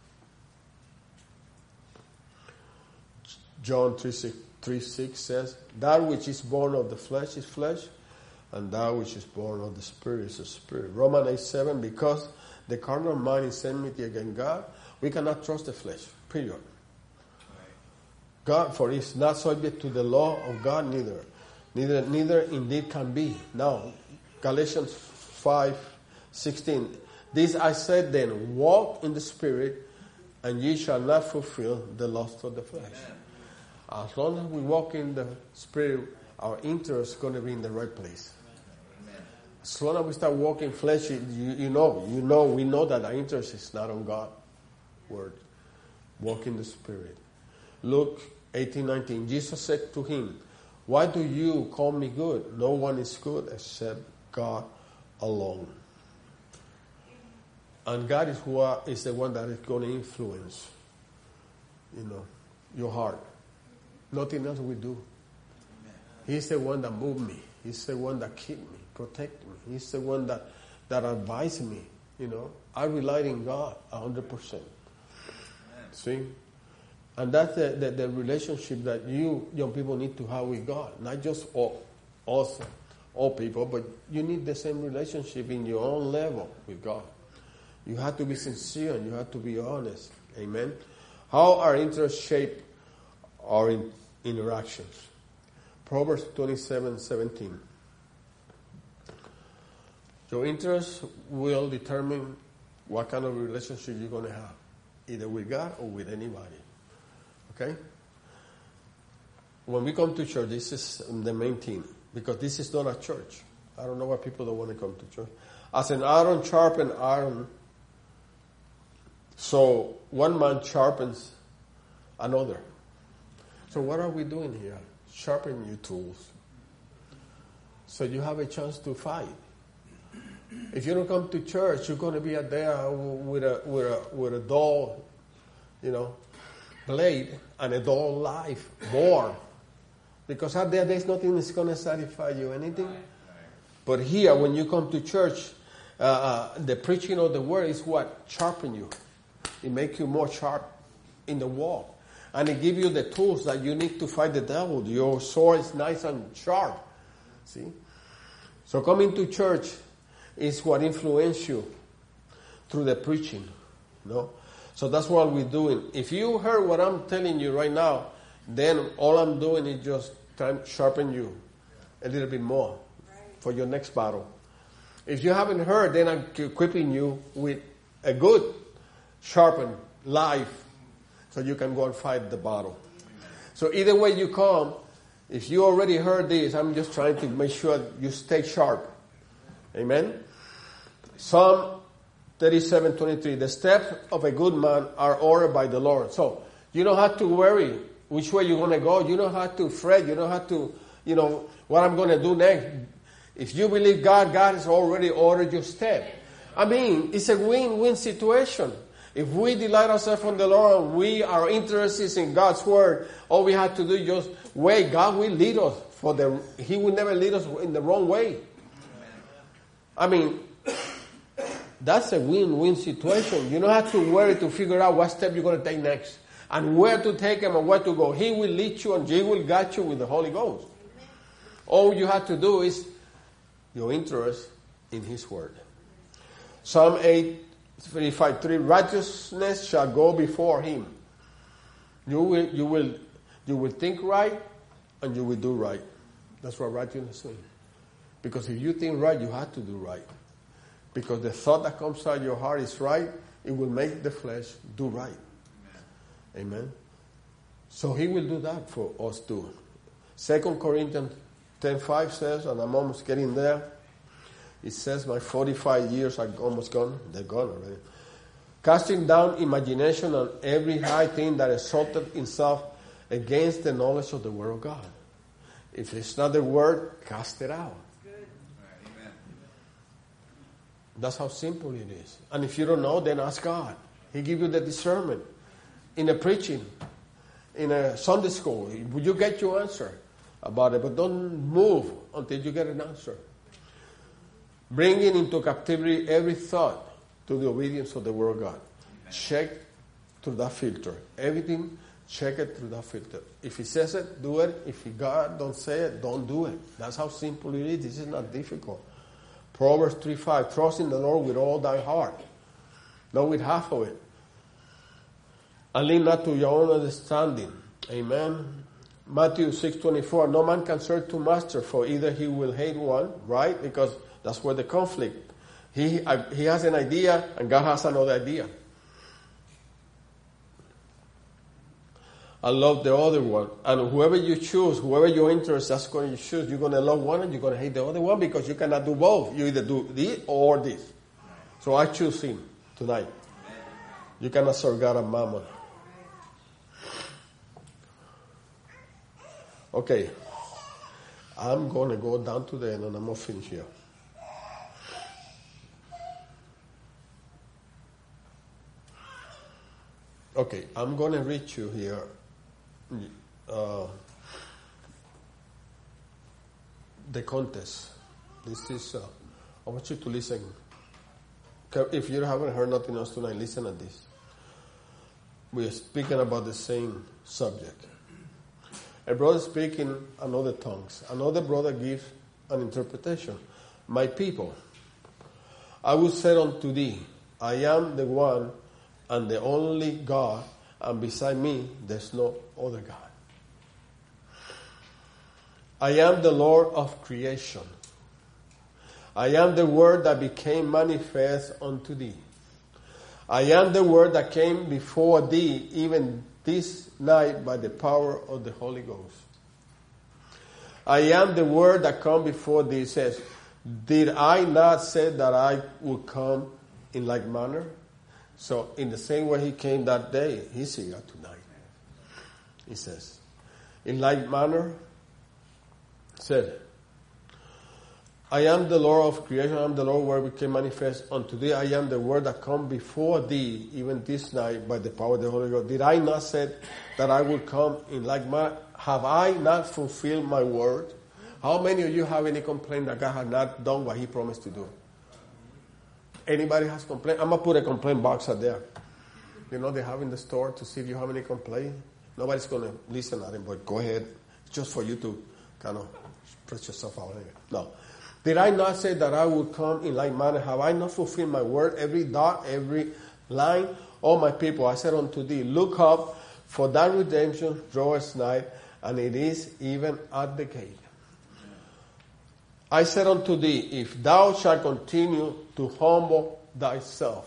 John three six says, that which is born of the flesh is flesh, and that which is born of the Spirit is a spirit. Romans eight seven, because the carnal mind is enmity against God, we cannot trust the flesh, period. God, for it is not subject to the law of God, neither. Neither, neither indeed can be. Now, Galatians five sixteen. This I said then, walk in the Spirit, and ye shall not fulfill the lust of the flesh. Amen. As long as we walk in the Spirit, our interest is going to be in the right place. Amen. As long as we start walking flesh, you, you know, you know, we know that our interest is not on God's word. Walk in the Spirit. Luke eighteen nineteen. Jesus said to him, why do you call me good? No one is good except God alone. And God is who are, is the one that is going to influence, you know, your heart. Nothing else we do. He's the one that moved me. He's the one that keep me, protect me. He's the one that, that advised me, you know. I relied in God one hundred percent. See? And that's the, the, the relationship that you young people need to have with God. Not just all, also, all people, but you need the same relationship in your own level with God. You have to be sincere and you have to be honest. Amen? How our interests shape our in, interactions. Proverbs twenty-seven seventeen. Your interests will determine what kind of relationship you're going to have, either with God or with anybody. Okay? When we come to church, this is the main thing, because this is not a church. I don't know why people don't want to come to church. As an iron sharpens iron, so one man sharpens another. So what are we doing here? Sharpen your tools. So you have a chance to fight. If you don't come to church, you're going to be out there with a with a with a dull, you know, blade and a dull life, bored. Because out there, there's nothing that's going to satisfy you, anything. But here, when you come to church, uh, uh, the preaching of the word is what sharpens you. It makes you more sharp in the walk. And it gives you the tools that you need to fight the devil. Your sword is nice and sharp. See? So coming to church is what influences you through the preaching. No? So that's what we're doing. If you heard what I'm telling you right now, then all I'm doing is just trying to sharpen you a little bit more for your next battle. If you haven't heard, then I'm equipping you with a good, sharpened life so you can go and fight the battle. So either way you come, if you already heard this, I'm just trying to make sure you stay sharp. Amen? Psalm thirty-seven twenty-three. The steps of a good man are ordered by the Lord. So you don't have to worry which way you're going to go. You don't have to fret. You don't have to, you know, what I'm going to do next. If you believe God, God has already ordered your step. I mean, it's a win-win situation. If we delight ourselves on the Lord and we are interested in God's word, all we have to do is just wait. God will lead us for the, He will never lead us in the wrong way. I mean, that's a win-win situation. You don't have to worry to figure out what step you're going to take next and where to take them and where to go. He will lead you and He will guide you with the Holy Ghost. All you have to do is your interest in His word. Psalm eight thirty-five three. Righteousness shall go before Him. You will, you will, you will think right and you will do right. That's what righteousness means. Because if you think right, you have to do right. Because the thought that comes out of your heart is right, it will make the flesh do right. Amen. Amen. So He will do that for us too. Second Corinthians ten five says, and I'm almost getting there, it says, my forty-five years are almost gone. They're gone already. Casting down imagination and every high thing that exalted itself against the knowledge of the word of God. If it's not the word, cast it out. That's how simple it is. And if you don't know, then ask God. He give you the discernment. In a preaching, in a Sunday school, you get your answer about it, but don't move until you get an answer. Bringing into captivity every thought to the obedience of the word of God. Amen. Check through that filter. Everything, check it through that filter. If He says it, do it. If God don't say it, don't do it. That's how simple it is. This is not difficult. Proverbs three five, trust in the Lord with all thy heart, not with half of it. And lean not to your own understanding. Amen. Matthew six twenty-four, no man can serve two masters, for either he will hate one, right? Because that's where the conflict. He, he has an idea and God has another idea. I love the other one. And whoever you choose, whoever your interest, that's going to choose. You're going to love one and you're going to hate the other one because you cannot do both. You either do this or this. So I choose Him tonight. You cannot serve God and Mammon. Okay. I'm going to go down to the end and I'm going to finish here. Okay, I'm going to read you here. Uh, the contest. This is, uh, I want you to listen. If you haven't heard nothing else tonight, listen to this. We are speaking about the same subject. A brother speaking another tongues. Another brother gives an interpretation. My people, I will say unto thee, I am the one and the only God, and beside me there's no other God. I am the Lord of creation. I am the Word that became manifest unto thee. I am the Word that came before thee, even this night by the power of the Holy Ghost. I am the Word that come before thee, says, did I not say that I would come in like manner? So in the same way he came that day, he's here tonight. He says, in like manner, said, I am the Lord of creation, I am the Lord where became manifest unto thee. I am the Word that come before thee, even this night, by the power of the Holy Ghost. Did I not say that I would come in like manner? Have I not fulfilled my word? How many of you have any complaint that God has not done what he promised to do? Anybody has complaint? I'm going to put a complaint box out there. You know, they have in the store to see if you have any complaint. Nobody's going to listen at him, but go ahead. It's just for you to kind of press yourself out. No. Did I not say that I would come in like manner? Have I not fulfilled my word? Every dot, every line. Oh, my people, I said unto thee, look up, for that redemption draweth nigh, and it is even at the gate. I said unto thee, if thou shalt continue to humble thyself,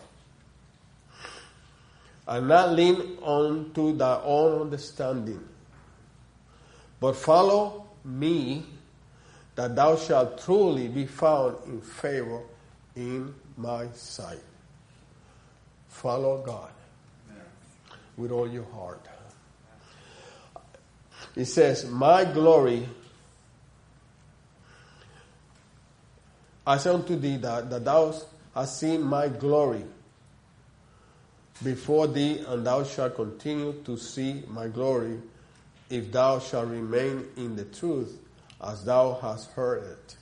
and not lean on to thy own understanding, but follow me, that thou shalt truly be found in favor in my sight. Follow God with all your heart. It says, my glory, I say unto thee that, that thou hast seen my glory before thee, and thou shalt continue to see my glory, if thou shalt remain in the truth, as thou hast heard it.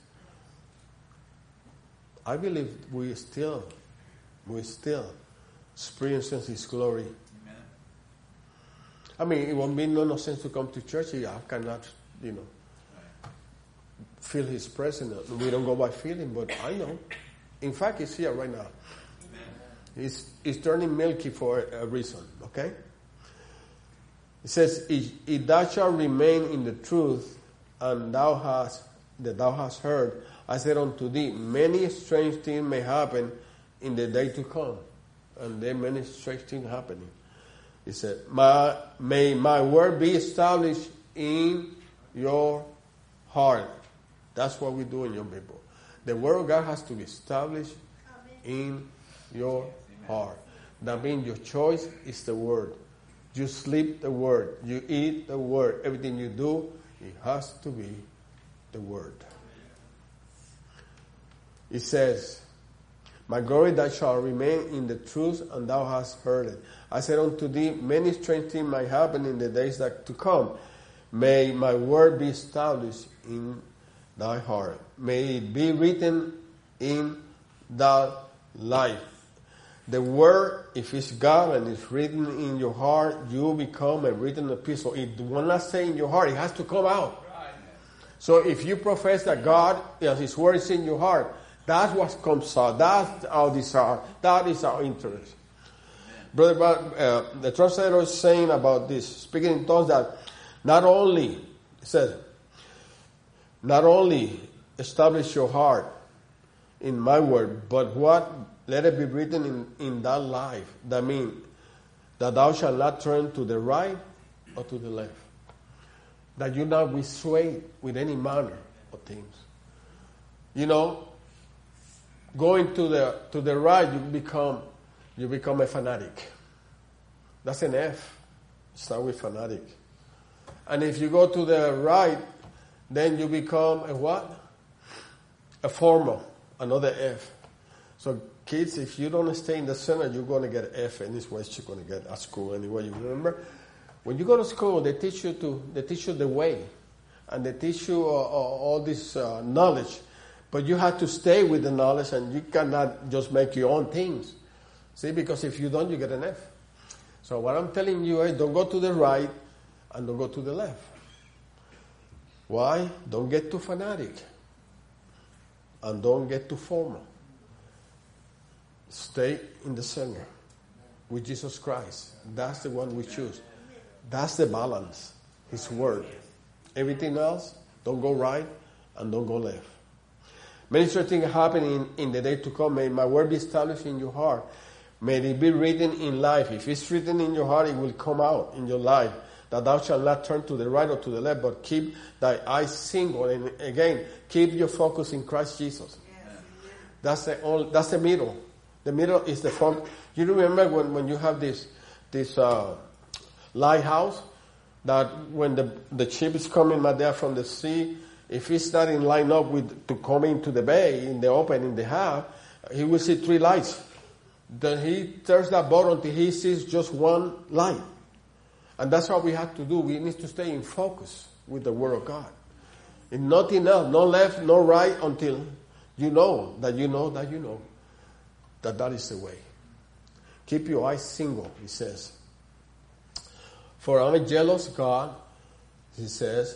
I believe we still, we still experiencing his glory. Amen. I mean, it won't make no sense to come to church. I cannot, you know, feel his presence. We don't go by feeling, but I know. In fact, he's here right now. He's, he's turning milky for a reason, okay? It says, if, if thou shalt remain in the truth, and thou hast, that thou hast heard, I said unto thee, many strange things may happen in the day to come. And there are many strange things happening. He said, my, may my word be established in your heart. That's what we do in your people. The word of God has to be established in your heart. That means your choice is the word. You sleep the word. You eat the word. Everything you do, it has to be the word. It says, my glory that shall remain in the truth, and thou hast heard it. I said unto thee, many strange things might happen in the days that to come. May my word be established in thy heart. May it be written in thy life. The word, if it's God and it's written in your heart, you become a written epistle. It will not stay in your heart. It has to come out. So if you profess that God, yes, his word is in your heart, that's what comes out. That's our desire. That is our interest. Brother, uh, the translator is saying about this, speaking in tongues, that not only, it says, not only establish your heart in my word, but what? Let it be written in, in that life. That means that thou shalt not turn to the right or to the left. That you not be swayed with any manner of things. You know, going to the to the right, you become you become a fanatic. That's an F. Start with fanatic. And if you go to the right, then you become a what? A formal, another F. So kids, if you don't stay in the center, you're going to get F, and this is what you're going to get at school anyway. You remember? When you go to school, they teach you to, they teach you the way, and they teach you uh, all this uh, knowledge. But you have to stay with the knowledge, and you cannot just make your own things. See, because if you don't, you get an F. So what I'm telling you is don't go to the right and don't go to the left. Why? Don't get too fanatic. And don't get too formal. Stay in the center with Jesus Christ. That's the one we choose. That's the balance. His word. Everything else, don't go right and don't go left. Many certain things happen in, in the day to come. May my word be established in your heart. May it be written in life. If it's written in your heart, it will come out in your life. That thou shalt not turn to the right or to the left, but keep thy eyes single. And again, keep your focus in Christ Jesus. That's the only, that's the middle. The middle is the focus. You remember when, when you have this this uh, lighthouse, that when the the ship is coming out there from the sea, if it's not in line up with to come into the bay in the open in the half, he will see three lights. Then he turns that boat until he sees just one light. And that's what we have to do. We need to stay in focus with the Word of God. And nothing else, no left, no right, until you know that you know that you know that that is the way. Keep your eyes single, he says. For I'm a jealous God, he says,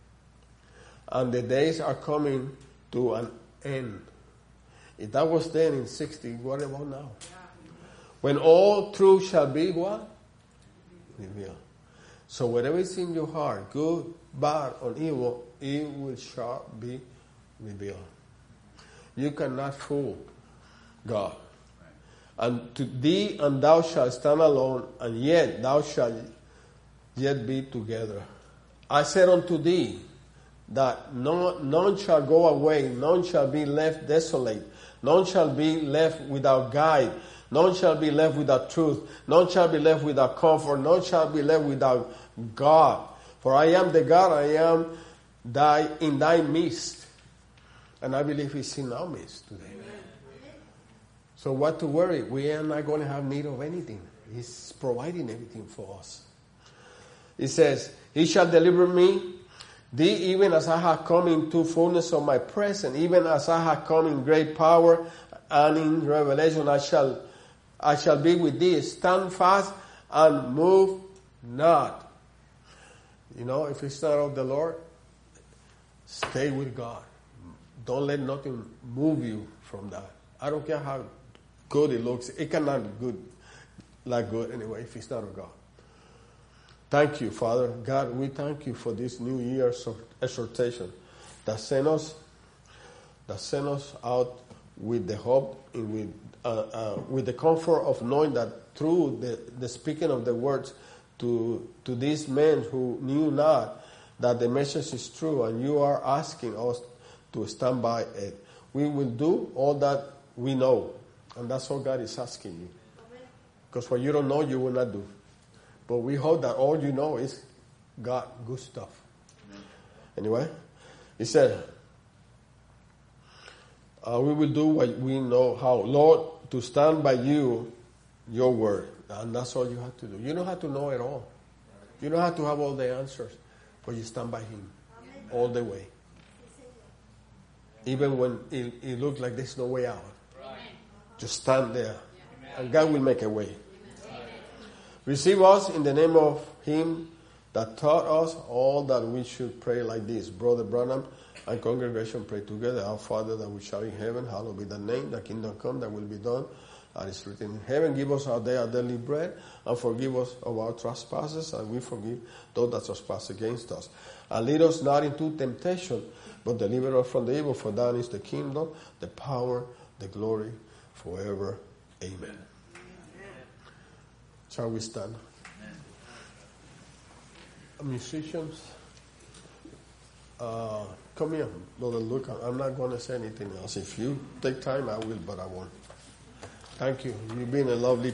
and the days are coming to an end. If that was then in sixty, what about now? When all truth shall be what? Revealed. So whatever is in your heart, good, bad, or evil, it will shall be revealed. You cannot fool God. And to thee and thou shalt stand alone, and yet thou shalt yet be together. I said unto thee that none, none shall go away, none shall be left desolate, none shall be left without guide, none shall be left without truth, none shall be left without comfort, none shall be left without God. For I am the God, I am thy in thy midst. And I believe he's in our midst today. Amen. So what to worry? We are not going to have need of anything. He's providing everything for us. He says, he shall deliver me, thee even as I have come into fullness of my presence, even as I have come in great power and in revelation, I shall I shall be with thee. Stand fast and move not. You know, if it's not of the Lord, stay with God. Don't let nothing move you from that. I don't care how good it looks. It cannot be good, like good anyway, if it's not of God. Thank you, Father. God, we thank you for this new year's exhortation that sent us, that sent us out with the hope and with uh, uh, with the comfort of knowing that through the, the speaking of the words to to these men who knew not that the message is true, and you are asking us to stand by it. We will do all that we know, and that's all God is asking you. Because what you don't know, you will not do. But we hope that all you know is God, good stuff. Amen. Anyway, he said, uh, we will do what we know how. Lord, to stand by you, your word. And that's all you have to do. You don't have to know it all. You don't have to have all the answers. But you stand by him all the way. Even when it, it looks like there's no way out. Just stand there. And God will make a way. Receive us in the name of him that taught us all that we should pray like this. Brother Branham and congregation pray together. Our Father that which art in heaven, hallowed be thy name. Thy kingdom come, thy will be done. And it's written in heaven. Give us our day our daily bread, and forgive us of our trespasses, and we forgive those that trespass against us. And lead us not into temptation, but deliver us from the evil. For thine is the kingdom, the power, the glory, forever. Amen. Shall we stand? Amen. Musicians, uh, come here, Brother Luke. I'm not going to say anything else. If you take time, I will, but I won't. Thank you. You've been a lovely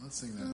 Let's sing that.